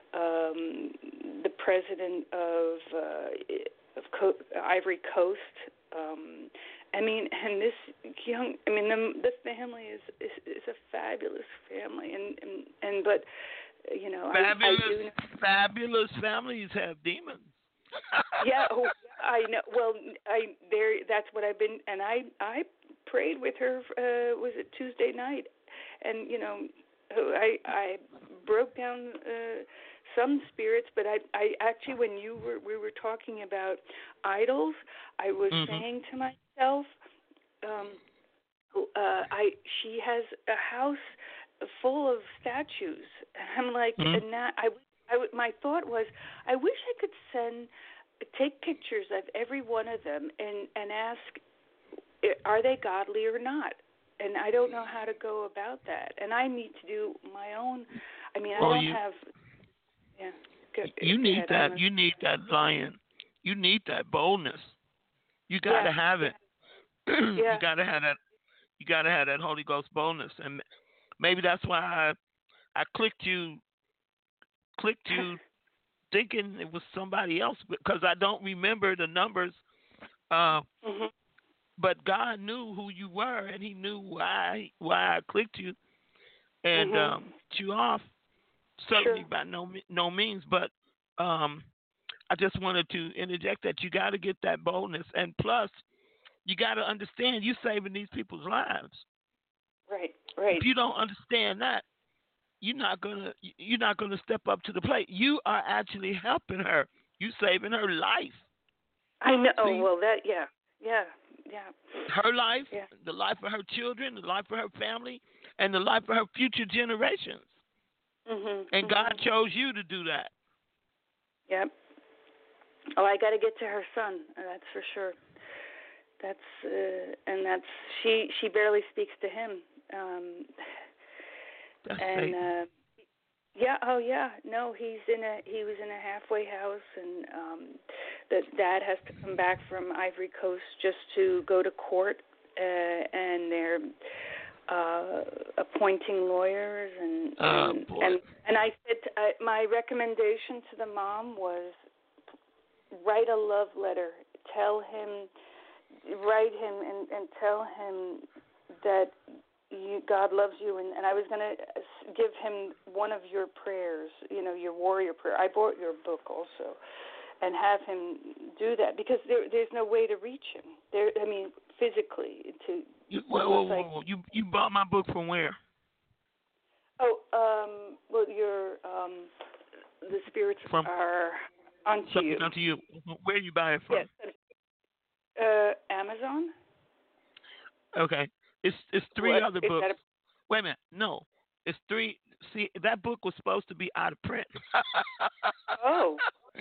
president of Ivory Coast. And this the family is a fabulous family, but fabulous families have demons. Yeah, I know. Well, that's what I've been, and I prayed with her. Was it Tuesday night? And I broke down some spirits, but I actually, when we were talking about idols, I was saying to myself, she has a house full of statues. I'm like, and that my thought was, I wish I could take pictures of every one of them and ask, are they godly or not? And I don't know how to go about that. And I need to do my own. I don't have. Yeah. Good. You need that. You need that lion. You need that boldness. You got to have it. You got to have that. You got to have that Holy Ghost boldness, and maybe that's why I clicked you thinking it was somebody else, because I don't remember the numbers. but God knew who you were, and He knew why I clicked you and you off. Certainly Sure. by no means, but I just wanted to interject that you got to get that boldness, and plus, you got to understand you're saving these people's lives. Right. If you don't understand that, you're not gonna step up to the plate. You are actually helping her. You saving her life. I know. See? Well, that yeah. Her life, Yeah. the life of her children, the life of her family, and the life of her future generations. And God chose you to do that. Yep. Oh, I got to get to her son. That's for sure. She barely speaks to him. That's and yeah, oh yeah, no, he was in a halfway house, and the dad has to come back from Ivory Coast just to go to court, and they're appointing lawyers, and I said my recommendation to the mom was write a love letter, write him and tell him that God loves you, and I was going to give him one of your prayers, your warrior prayer. I bought your book also, and have him do that, because there's no way to reach him. Physically to. Whoa. You bought my book from where? Oh, well, the spirits from are unto you. Unto you. Where you buy it from? Yes. Amazon. Okay. It's three other books. Wait a minute. No. It's three. See, that book was supposed to be out of print. Oh.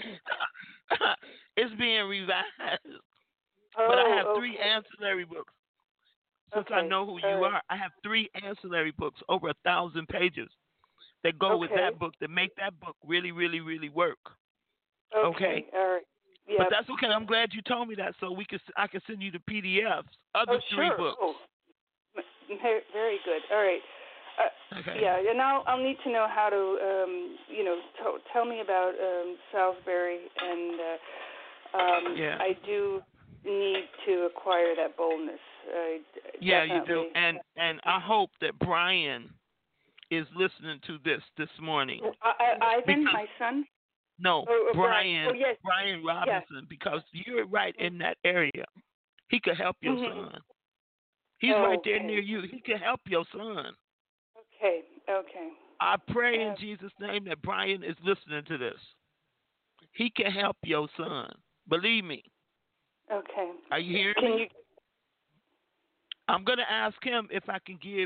It's being revised. Oh, but I have three ancillary books. Since I know who you right. are, I have three ancillary books, over 1,000 pages, that go with that book, that make that book really, really, really work. Okay? All right. Yep. But that's okay. I'm glad you told me that, so I can send you the PDFs of the three books. Oh. Very good. All right. Okay. Yeah, and I'll need to know how to, tell me about Salisbury, and I do need to acquire that boldness. Yeah, definitely. you do. And I hope that Brian is listening to this morning. Ivan, my son? No, Brian. Oh, yes. Brian Robinson, because you're right in that area. He could help your son. He's right there near you. He can help your son. Okay. I pray in Jesus' name that Brian is listening to this. He can help your son. Believe me. Okay. Are you hearing me? I'm going to ask him if I can give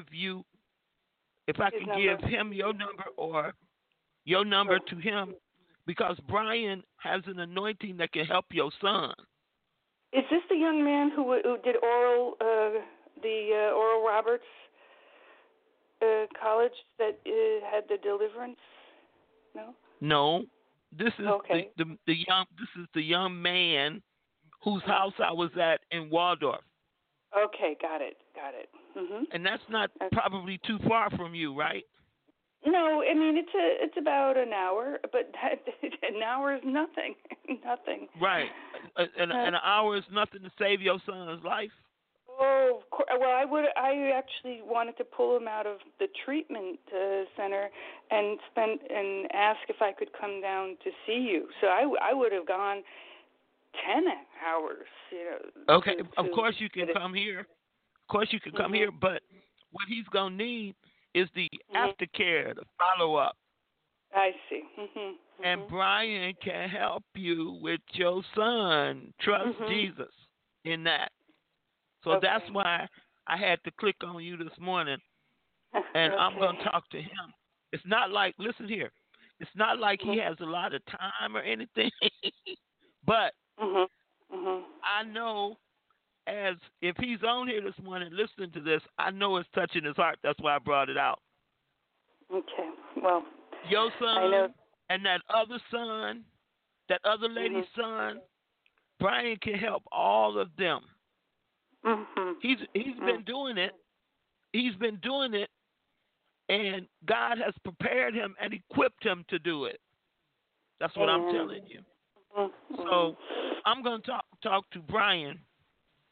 him your number, or your number to him, because Brian has an anointing that can help your son. Is this the young man who did Oral Roberts College that had the deliverance? No. No, this is the young man whose house I was at in Waldorf. Okay, got it. And that's not probably too far from you, right? No, it's about an hour, but an hour is nothing. Nothing. Right, and an hour is nothing to save your son's life. Oh, well, I actually wanted to pull him out of the treatment center and ask if I could come down to see you. So I would have gone 10 hours. Okay, of course you can come here. Of course you can come here, but what he's gonna need is the aftercare, the follow up. I see. And Brian can help you with your son. Trust Jesus in that. So that's why I had to click on you this morning, and I'm going to talk to him. It's not like, listen here, it's not like he has a lot of time or anything, but I know as if he's on here this morning listening to this, I know it's touching his heart. That's why I brought it out. Okay, well, your son I know. And that other son, that other lady's son, Brian can help all of them. He's been doing it. He's been doing it, and God has prepared him and equipped him to do it. That's what I'm telling you. So I'm going to talk to Brian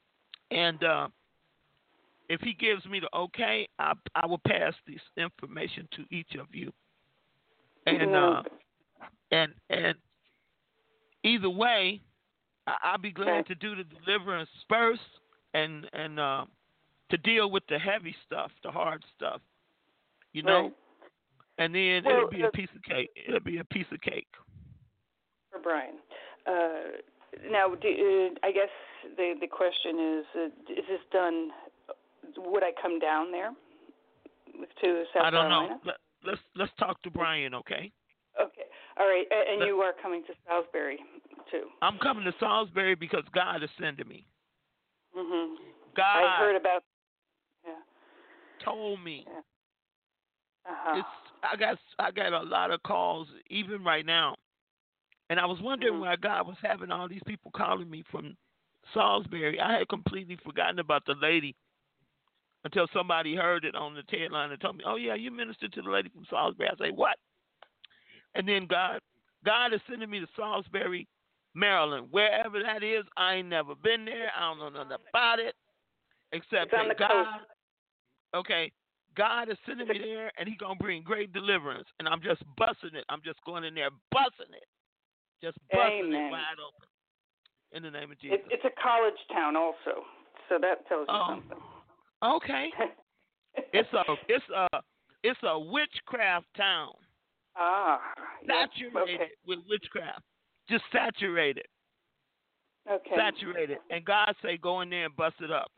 And if he gives me the okay, I will pass this information to each of you. And either way, I'll be glad to do the deliverance first, and to deal with the heavy stuff, the hard stuff, you know. Right. And then it'll be a piece of cake. It'll be a piece of cake. For Brian. Now, I guess the question is this done? Would I come down there to South Carolina? I don't know. Let's talk to Brian, okay? Okay. All right. And you are coming to Salisbury too? I'm coming to Salisbury because God is sending me. Mhm. God. I heard about. Yeah. Told me. Yeah. Uh-huh. I got a lot of calls even right now, and I was wondering why God was having all these people calling me from Salisbury. I had completely forgotten about the lady until somebody heard it on the TED line and told me, "Oh yeah, you ministered to the lady from Salisbury." I say, "What?" And then God is sending me to Salisbury, Maryland, wherever that is. I ain't never been there. I don't know nothing about it, except that God. Okay. God is sending me there, and He's going to bring great deliverance. And I'm just busting it. I'm just going in there busting it. Just busting it wide open. In the name of Jesus. It's a college town also, so that tells you something. Okay. It's a witchcraft town. Saturated with witchcraft. Just saturated. Okay. Saturated. And God say go in there and bust it up.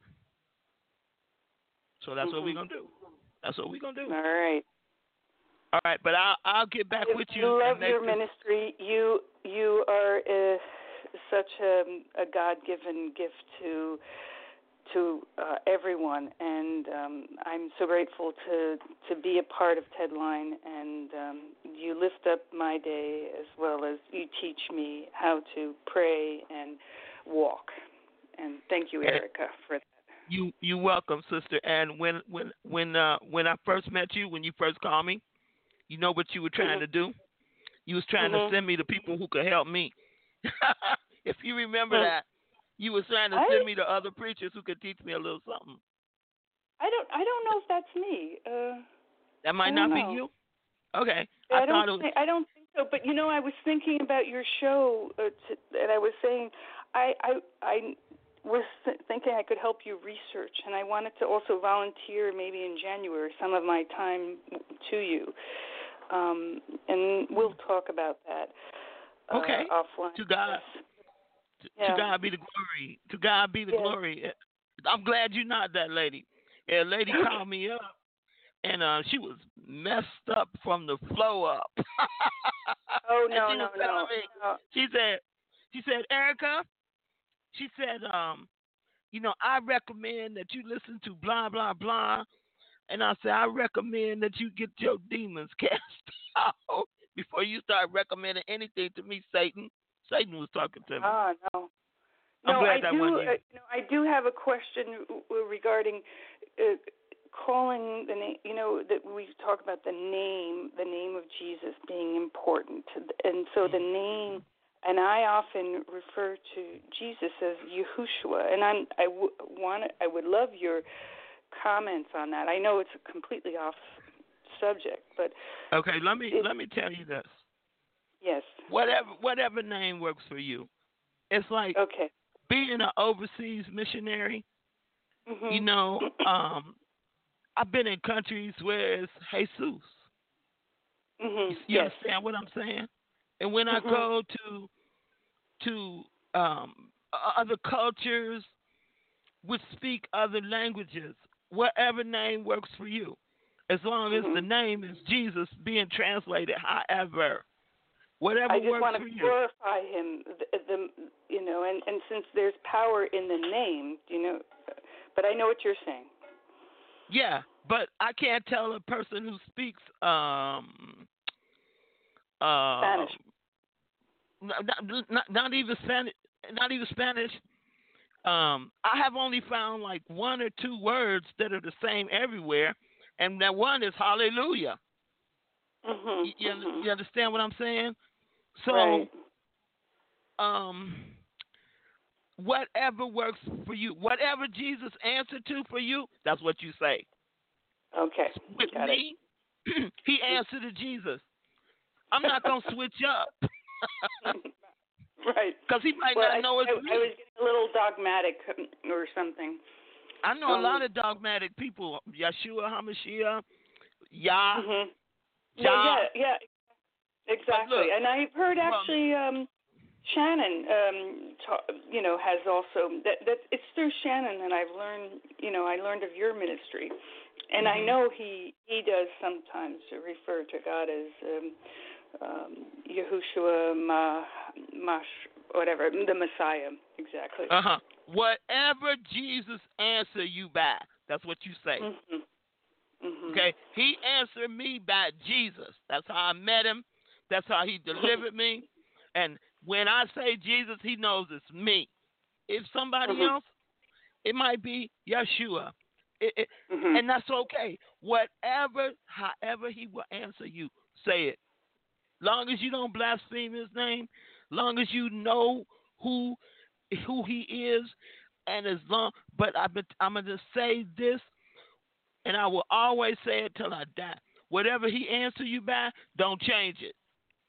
So that's what we're going to do. That's what we're going to do. All right. All right, but I'll get back with you. I love your ministry. You are such a God-given gift to everyone, and I'm so grateful to be a part of Ted Line, and you lift up my day as well as you teach me how to pray and walk. And thank you, Erica, for that. You're welcome, sister. And when I first met you, when you first called me, you know what you were trying to do? You was trying to send me the people who could help me. If you remember that, you was trying to send me to other preachers who could teach me a little something. I don't know if that's me. That might not be you. Okay. I don't think so. But I was thinking about your show, and I was saying I was thinking I could help you research, and I wanted to also volunteer maybe in January some of my time to you. And we'll talk about that offline. To God. To God be the glory. To God be the glory. I'm glad you're not that lady. A lady called me up, and she was messed up from the flow up. Oh, no. She said, Erica, she said, I recommend that you listen to blah, blah, blah. And I said, I recommend that you get your demons cast out before you start recommending anything to me, Satan. Satan was talking to me. No. I do have a question regarding calling the name. That we talk about the name of Jesus being important, and so the name. And I often refer to Jesus as Yahushua, and I would love your comments on that. I know it's completely off subject, but okay. Let me tell you this. Yes. Whatever name works for you. It's like being an overseas missionary. Mm-hmm. I've been in countries where it's Jesus. Mm-hmm. You understand what I'm saying? And when I go to other cultures which speak other languages, whatever name works for you, as long as the name is Jesus being translated, however, whatever works for you. I just want to glorify Him, and since there's power in the name, but I know what you're saying. Yeah, but I can't tell a person who speaks Spanish. Not even Spanish. Not even Spanish. I have only found like one or two words that are the same everywhere, and that one is hallelujah. You understand what I'm saying? So, right. whatever works for you, whatever Jesus answered to for you, that's what you say. Okay. With Got me, he answered to Jesus. I'm not going to switch up. Right. Because he might not know it's me. I was getting a little dogmatic or something. I know a lot of dogmatic people. Yeshua HaMashiach, Yah. Mm-hmm. Jah. Yeah, exactly. Look, and I've heard actually Shannon, has also that it's through Shannon that I've learned. I learned of your ministry, and I know he does sometimes refer to God as Yahushua, whatever, the Messiah. Exactly. Whatever Jesus answer you by, that's what you say. Okay? He answered me by Jesus. That's how I met him. That's how he delivered me. And when I say Jesus, he knows it's me. If somebody else, it might be Yeshua. And that's okay. However he will answer you, say it. Long as you don't blaspheme his name, long as you know who he is, and but I'm going to say this, and I will always say it till I die. Whatever he answer you by, don't change it.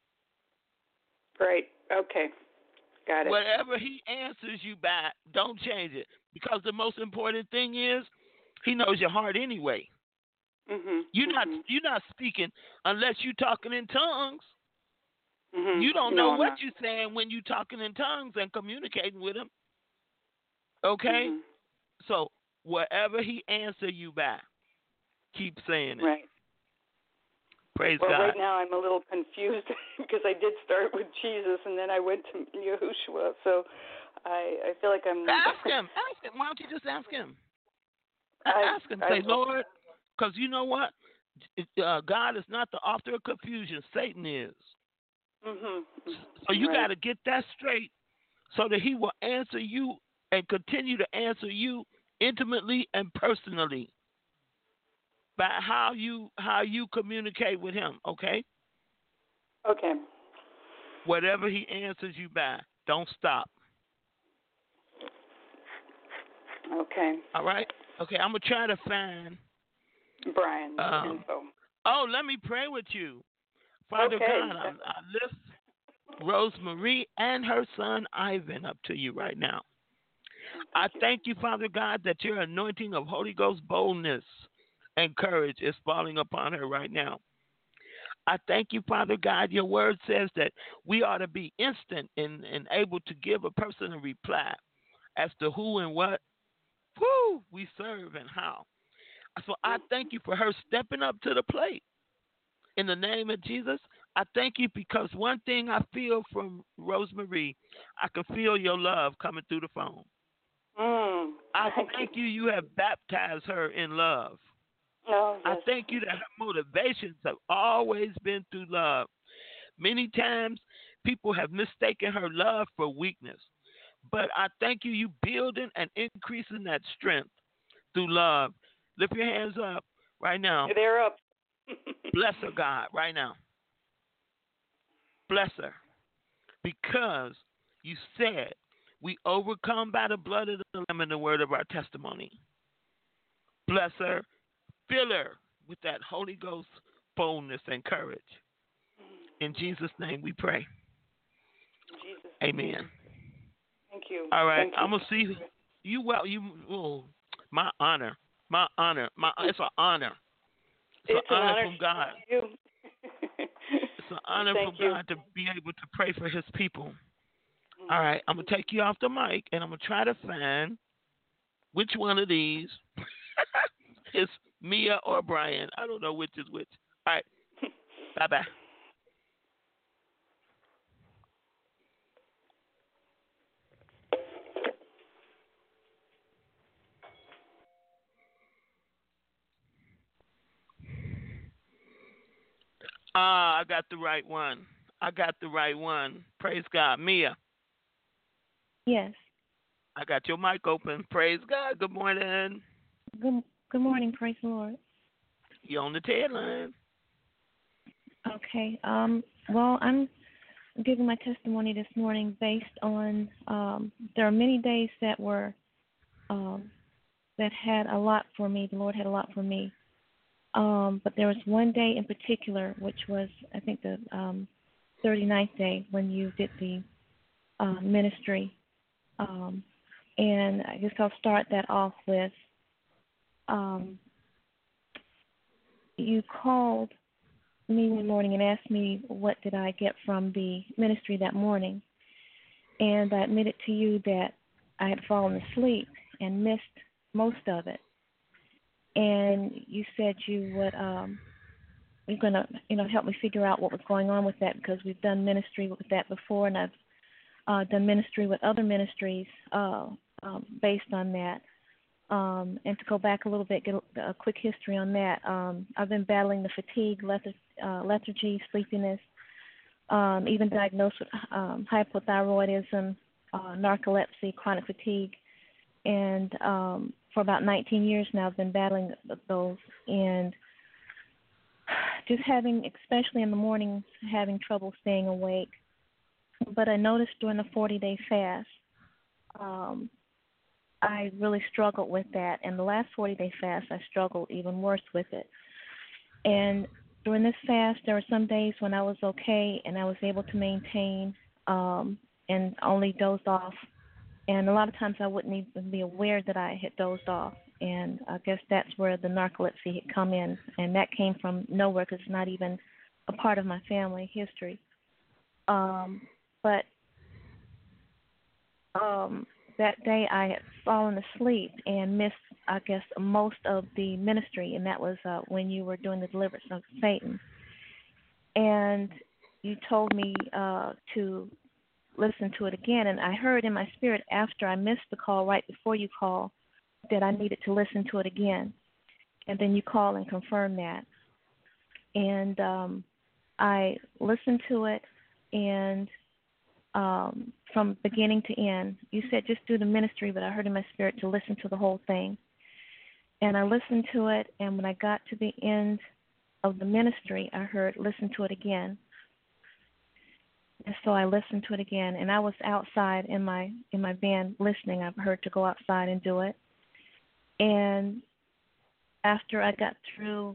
Right. Okay. Got it. Whatever he answers you by, don't change it. Because the most important thing is, he knows your heart anyway. You're not speaking unless you're talking in tongues. You don't know what you're saying when you're talking in tongues and communicating with him. Okay? So whatever he answer you by, keep saying it. Right. Praise God. Right now I'm a little confused because I did start with Jesus and then I went to Yahushua. So I feel like I'm... Ask him. Why don't you just ask him? Ask him. Say, Lord, because you know what? God is not the author of confusion. Satan is. So you got to get that straight so that he will answer you and continue to answer you intimately and personally by how you communicate with him, okay? Okay. Whatever he answers you by, don't stop. Okay. All right? Okay, I'm going to try to find Brian's info. Oh, let me pray with you. Father God, I lift Rosemarie and her son Ivan up to you right now. I thank you, Father God, that your anointing of Holy Ghost boldness and courage is falling upon her right now. I thank you, Father God. Your word says that we ought to be instant and able to give a person a reply as to who and what we serve and how. So I thank you for her stepping up to the plate. In the name of Jesus, I thank you because one thing I feel from Rosemarie, I can feel your love coming through the phone. I thank you have baptized her in love. Oh, yes. I thank you that her motivations have always been through love. Many times people have mistaken her love for weakness. But I thank you building and increasing that strength through love. Lift your hands up right now. They're up. Bless her, God, right now. Bless her. Because you said we overcome by the blood of the Lamb and the word of our testimony. Bless her. Fill her with that Holy Ghost boldness and courage. In Jesus' name we pray. Jesus. Amen. Thank you. All right. Thank you. I'm going to see you. My honor. It's an honor. It's an honor from God. It's an honor from God to be able to pray for his people. All right, I'm going to take you off the mic, and I'm going to try to find which one of these is Mia or Brian. I don't know which is which. All right, bye-bye. I got the right one. Praise God. Mia. Yes. I got your mic open. Praise God. Good morning. Good morning. Praise the Lord. You on the tail line. Okay. Well, I'm giving my testimony this morning based on there are many days that were that had a lot for me. The Lord had a lot for me. But there was one day in particular, which was, I think, the 39th day when you did the ministry. And I guess I'll start that off with you called me one morning and asked me what did I get from the ministry that morning. And I admitted to you that I had fallen asleep and missed most of it. And you said you would you're going to help me figure out what was going on with that, because we've done ministry with that before, and I've done ministry with other ministries based on that. And to go back a little bit, get a quick history on that. I've been battling the fatigue, lethargy, sleepiness, even diagnosed with hypothyroidism, narcolepsy, chronic fatigue, and for about 19 years now I've been battling those, and just having, especially in the mornings, having trouble staying awake. But I noticed during the 40-day fast, I really struggled with that. And the last 40-day fast, I struggled even worse with it. And during this fast, there were some days when I was okay and I was able to maintain and only dozed off. And a lot of times I wouldn't even be aware that I had dozed off. And I guess that's where the narcolepsy had come in. And that came from nowhere because it's not even a part of my family history. But that day I had fallen asleep and missed, I guess, most of the ministry. And that was when you were doing the deliverance of Satan. And you told me to listen to it again, and I heard in my spirit after I missed the call right before you called that I needed to listen to it again, and then you called and confirmed that, and I listened to it, and from beginning to end, you said just do the ministry, but I heard in my spirit to listen to the whole thing, and I listened to it, and when I got to the end of the ministry, I heard listen to it again. And so I listened to it again, and I was outside in my van listening. I've heard to go outside and do it. And after I got through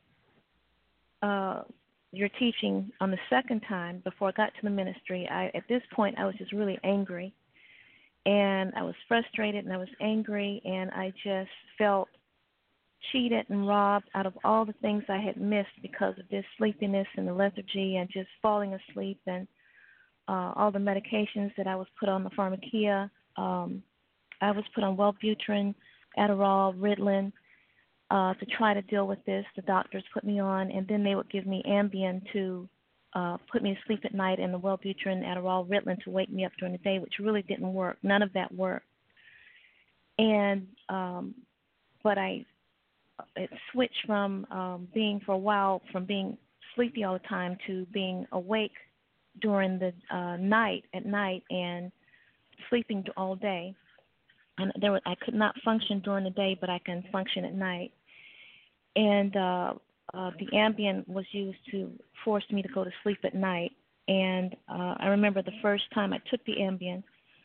your teaching on the second time, before I got to the ministry, at this point I was just really angry. And I was frustrated and I was angry, and I just felt cheated and robbed out of all the things I had missed because of this sleepiness and the lethargy and just falling asleep, and all the medications that I was put on, the pharmacia. I was put on Wellbutrin, Adderall, Ritalin to try to deal with this. The doctors put me on, and then they would give me Ambien to put me to sleep at night, and the Wellbutrin, Adderall, Ritalin to wake me up during the day, which really didn't work. None of that worked. And but it switched from being for a while from being sleepy all the time to being awake during the night and sleeping all day. And I could not function during the day, but I can function at night. And the Ambien was used to force me to go to sleep at night. And I remember the first time I took the Ambien,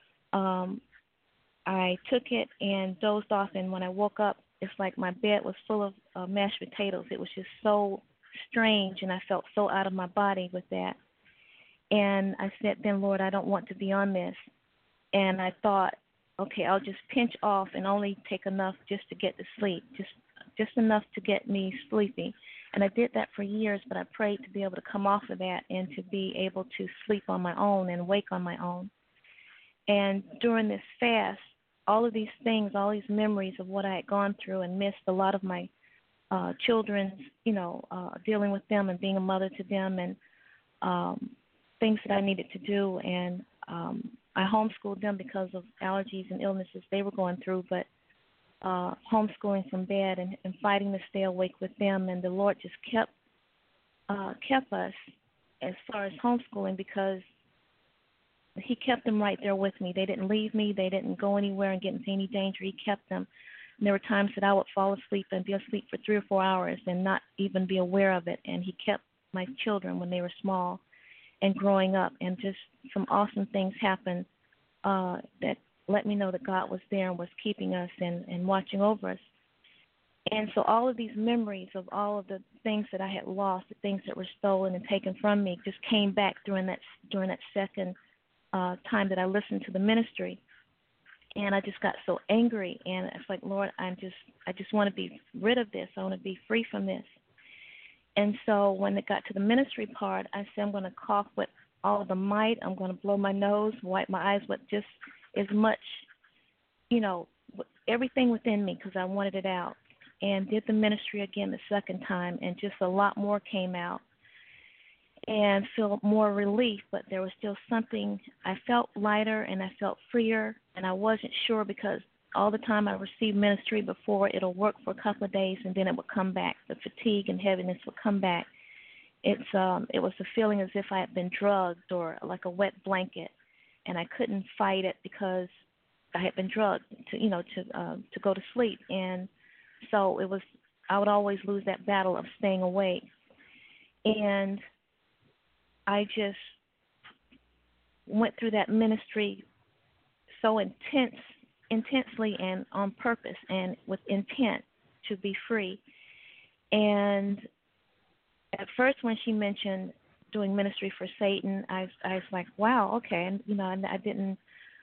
I took it and dozed off, and when I woke up, it's like my bed was full of mashed potatoes. It was just so strange, and I felt so out of my body with that. And I said, then, Lord, I don't want to be on this. And I thought, okay, I'll just pinch off and only take enough just to get to sleep, just enough to get me sleepy. And I did that for years, but I prayed to be able to come off of that and to be able to sleep on my own and wake on my own. And during this fast, all of these things, all these memories of what I had gone through and missed a lot of my children's, dealing with them and being a mother to them, and things that I needed to do, and I homeschooled them because of allergies and illnesses they were going through, but homeschooling from bed and fighting to stay awake with them, and the Lord just kept us as far as homeschooling, because He kept them right there with me. They didn't leave me. They didn't go anywhere and get into any danger. He kept them. And there were times that I would fall asleep and be asleep for 3 or 4 hours and not even be aware of it, and He kept my children when they were small. and growing up, and just some awesome things happened that let me know that God was there and was keeping us and watching over us. And so all of these memories of all of the things that I had lost, the things that were stolen and taken from me, just came back during that second time that I listened to the ministry. And I just got so angry, and it's like, Lord, I just want to be rid of this. I want to be free from this. And so when it got to the ministry part, I said, I'm going to cough with all of the might. I'm going to blow my nose, wipe my eyes with just as much, everything within me, because I wanted it out. And did the ministry again the second time, and just a lot more came out, and felt more relief. But there was still something. I felt lighter and I felt freer, and I wasn't sure, because all the time I received ministry before, it'll work for a couple of days and then it would come back. The fatigue and heaviness would come back. It was a feeling as if I had been drugged, or like a wet blanket, and I couldn't fight it because I had been drugged to go to sleep. And so I would always lose that battle of staying awake. And I just went through that ministry so intensely and on purpose and with intent to be free. And at first when she mentioned doing ministry for Satan, I was like, wow, okay. And, I didn't,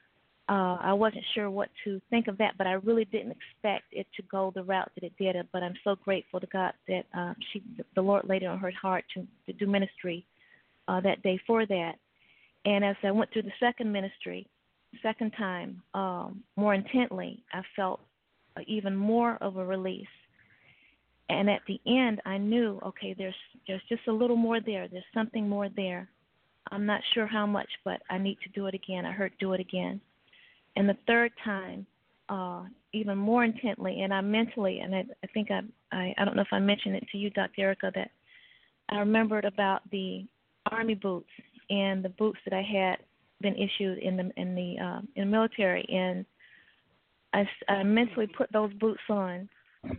I wasn't sure what to think of that, but I really didn't expect it to go the route that it did. But I'm so grateful to God that the Lord laid it on her heart to do ministry that day for that. And as I went through the second time, more intently, I felt even more of a release. And at the end, I knew, okay, there's just a little more there. There's something more there. I'm not sure how much, but I need to do it again. I heard do it again. And the third time, even more intently, and I mentally, and I think I don't know if I mentioned it to you, Dr. Erica, that I remembered about the Army boots and the boots that I had been issued in the military, and I mentally put those boots on,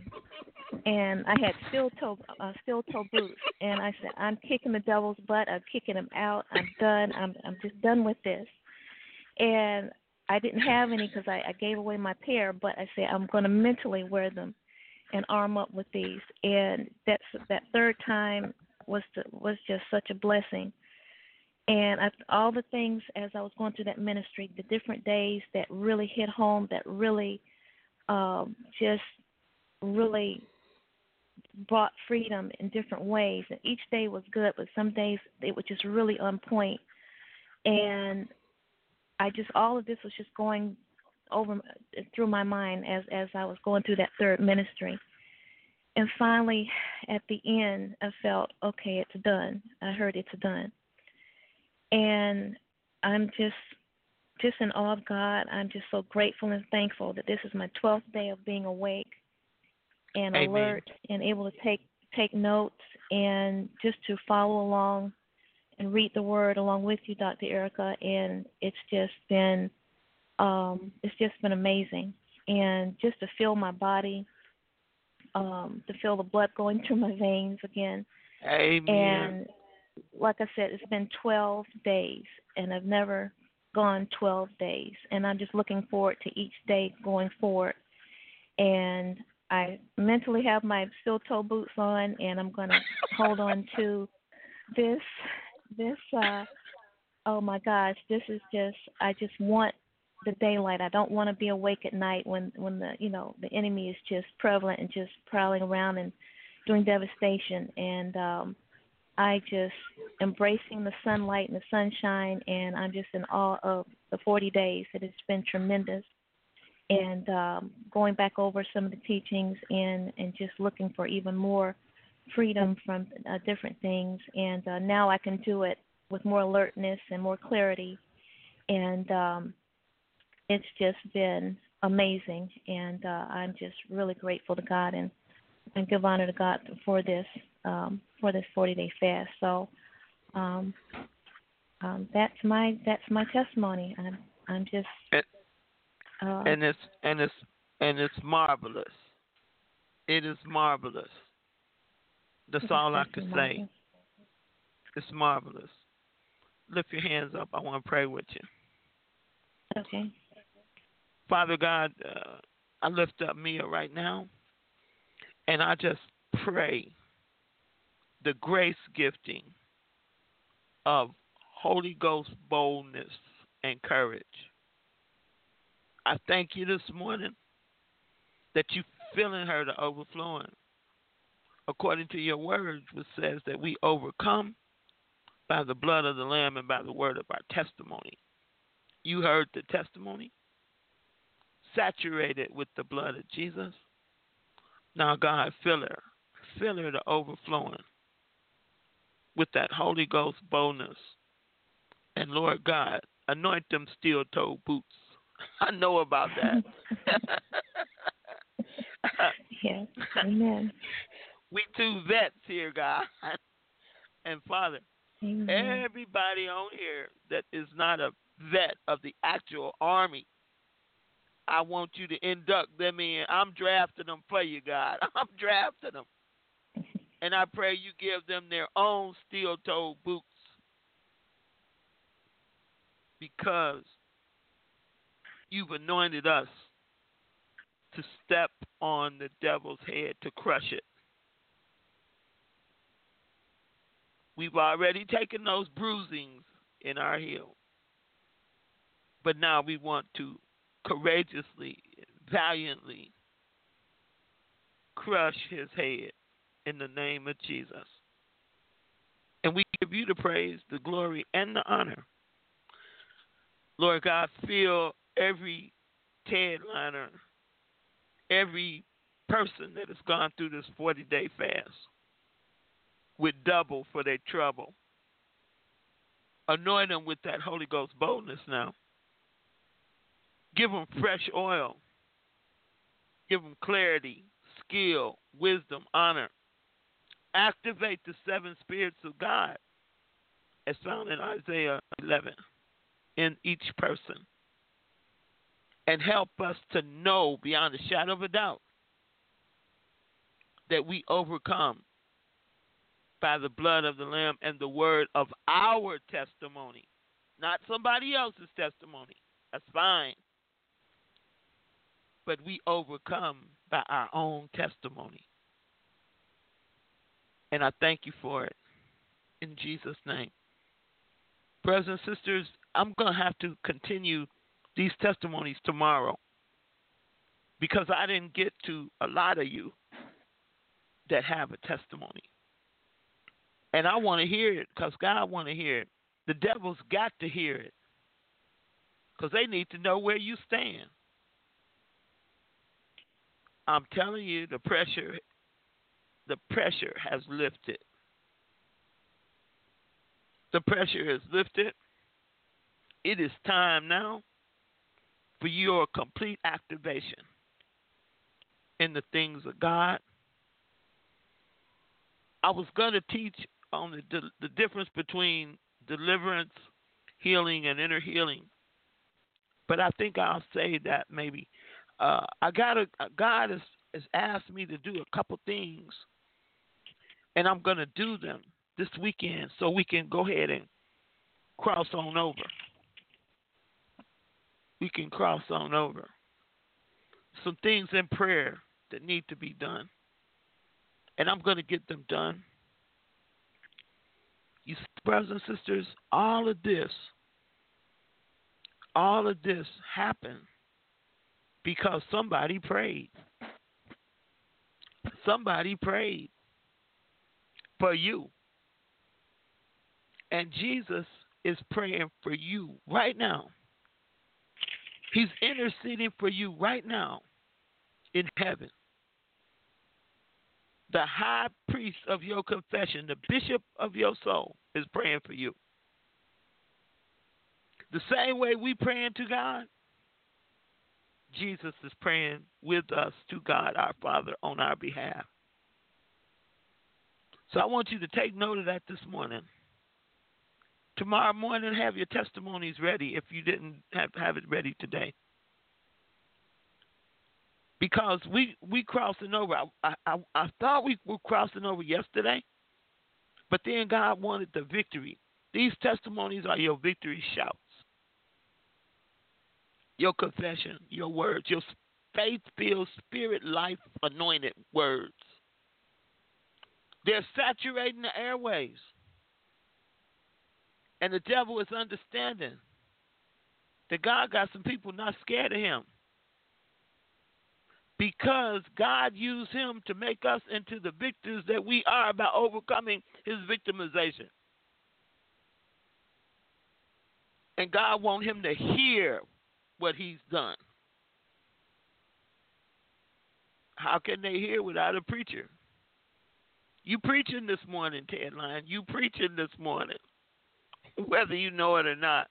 and I had steel toe boots, and I said, I'm kicking the devil's butt. I'm kicking him out. I'm done. I'm just done with this. And I didn't have any because I gave away my pair, but I said I'm going to mentally wear them and arm up with these. And that third time was just such a blessing. And all the things as I was going through that ministry, the different days that really hit home, that really just really brought freedom in different ways. And each day was good, but some days it was just really on point. And all of this was just going over through my mind as I was going through that third ministry. And finally, at the end, I felt, okay, it's done. I heard it's done. And I'm just in awe of God. I'm just so grateful and thankful that this is my 12th day of being awake and Amen. alert and able to take notes and just to follow along and read the Word along with you, Dr. Erica. And it's just been amazing. And just to feel my body, to feel the blood going through my veins again. Amen. And like I said, it's been 12 days, and I've never gone 12 days. And I'm just looking forward to each day going forward. And I mentally have my steel-toe boots on, and I'm going to hold on to this, oh my gosh, this is just, I just want the daylight. I don't want to be awake at night when the enemy is just prevalent and just prowling around and doing devastation. And I just embracing the sunlight and the sunshine, and I'm just in awe of the 40 days. It has been tremendous. And going back over some of the teachings and just looking for even more freedom from different things. And now I can do it with more alertness and more clarity. And it's just been amazing. And I'm just really grateful to God and give honor to God for this 40-day fast. So that's my testimony. I'm just and it's marvelous. It is marvelous. That's all I can say. It's marvelous. lift your hands up. I want to pray with you. Okay. Father God, I lift up Mia right now, and I just pray the grace gifting of Holy Ghost boldness and courage. I thank you this morning that you filling her to overflowing, according to your words, which says that we overcome by the blood of the Lamb and by the word of our testimony. You heard the testimony, saturated with the blood of Jesus. Now, God, fill her to overflowing with that Holy Ghost boldness. And Lord God, anoint them steel-toed boots. I know about that. Yes, amen. We two vets here, God. And Father, Amen. everybody on here that is not a vet of the actual Army, I want you to induct them in. I'm drafting them for you, God. I'm drafting them. And I pray you give them their own steel-toed boots, because you've anointed us to step on the devil's head, to crush it. We've already taken those bruisings in our heel. But now we want to courageously, valiantly crush his head in the name of Jesus. And we give you the praise, the glory, and the honor. Lord God, fill every Ted liner, every person that has gone through this 40-day fast with double for their trouble. Anoint them with that Holy Ghost boldness now. Give them fresh oil. Give them clarity, skill, wisdom, honor. Activate the 7 spirits of God as found in Isaiah 11 in each person. And help us to know beyond a shadow of a doubt that we overcome by the blood of the Lamb and the word of our testimony, not somebody else's testimony. That's fine. But we overcome by our own testimony. And I thank you for it in Jesus' name. Brothers and sisters, I'm going to have to continue these testimonies tomorrow, because I didn't get to a lot of you that have a testimony. And I want to hear it, because God want to hear it. The devil's got to hear it, because they need to know where you stand. I'm telling you, the pressure has lifted. The pressure is lifted. It is time now for your complete activation in the things of God. I was going to teach on the difference between deliverance, healing, and inner healing, but I think I'll say that maybe. God has asked me to do a couple things, and I'm going to do them this weekend so we can go ahead and cross on over. We can cross on over. Some things in prayer that need to be done, and I'm going to get them done. You brothers and sisters, all of this happened because somebody prayed. Somebody prayed for you. And Jesus is praying for you right now. He's interceding for you right now in heaven. The high priest of your confession, the bishop of your soul, is praying for you. The same way we praying to God, Jesus is praying with us to God, our Father, on our behalf. So I want you to take note of that this morning. Tomorrow morning, have your testimonies ready if you didn't have it ready today. Because we crossing over. I thought we were crossing over yesterday, but then God wanted the victory These testimonies are your victory shouts, your confession, your words, your faith-filled, spirit-life anointed words. They're saturating the airwaves. And the devil is understanding that God got some people not scared of him, because God used him to make us into the victors that we are by overcoming his victimization. And God wants him to hear what he's done. How can they hear without a preacher? You preaching this morning, Ted Lyon. You preaching this morning, whether you know it or not.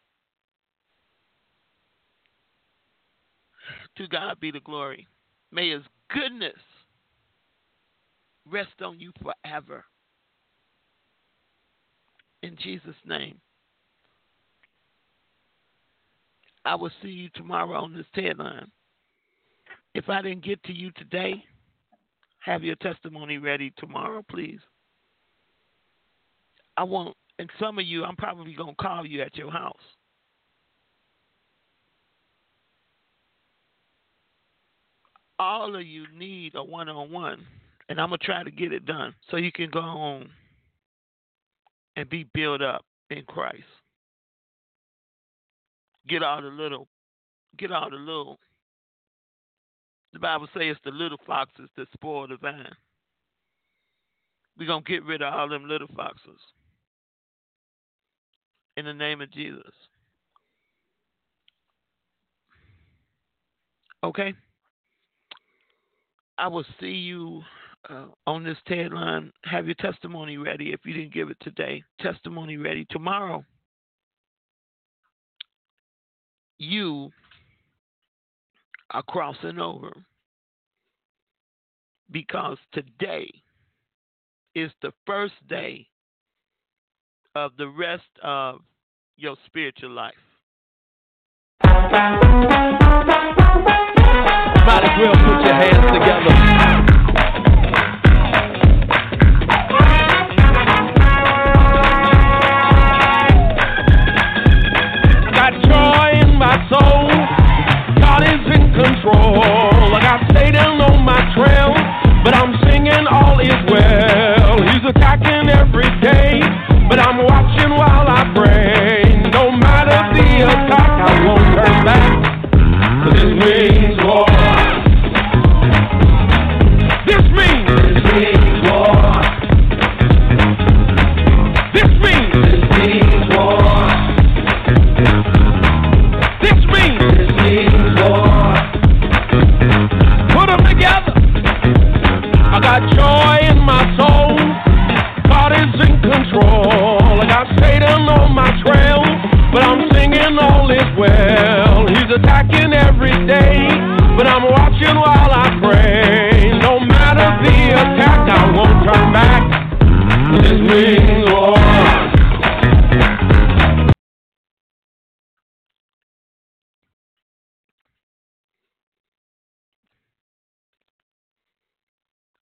To God be the glory. May his goodness rest on you forever. In Jesus' name. I will see you tomorrow on this TED line. If I didn't get to you today, have your testimony ready tomorrow, please. I want, and some of you, I'm probably going to call you at your house. All of you need a one-on-one, and I'm going to try to get it done so you can go home and be built up in Christ. Get all the little. The Bible says it's the little foxes that spoil the vine. We're going to get rid of all them little foxes. In the name of Jesus. Okay? I will see you on this TED line. Have your testimony ready if you didn't give it today. Testimony ready tomorrow. You are crossing over because today is the first day of the rest of your spiritual life. Might as well put your hands together. Got joy in my soul. God is in control. I got Satan on my trail, but I'm singing all is well. He's attacking every day, but I'm watching while I pray. No matter the attack, I won't turn back. This means war. This means war. This means war. This means war. Put them together. I got joy in my soul. God is in control. I got Satan on my trail, but I'm singing all is well. He's attacking every day, but I'm watching while I pray. No matter the attack, I won't turn back. This means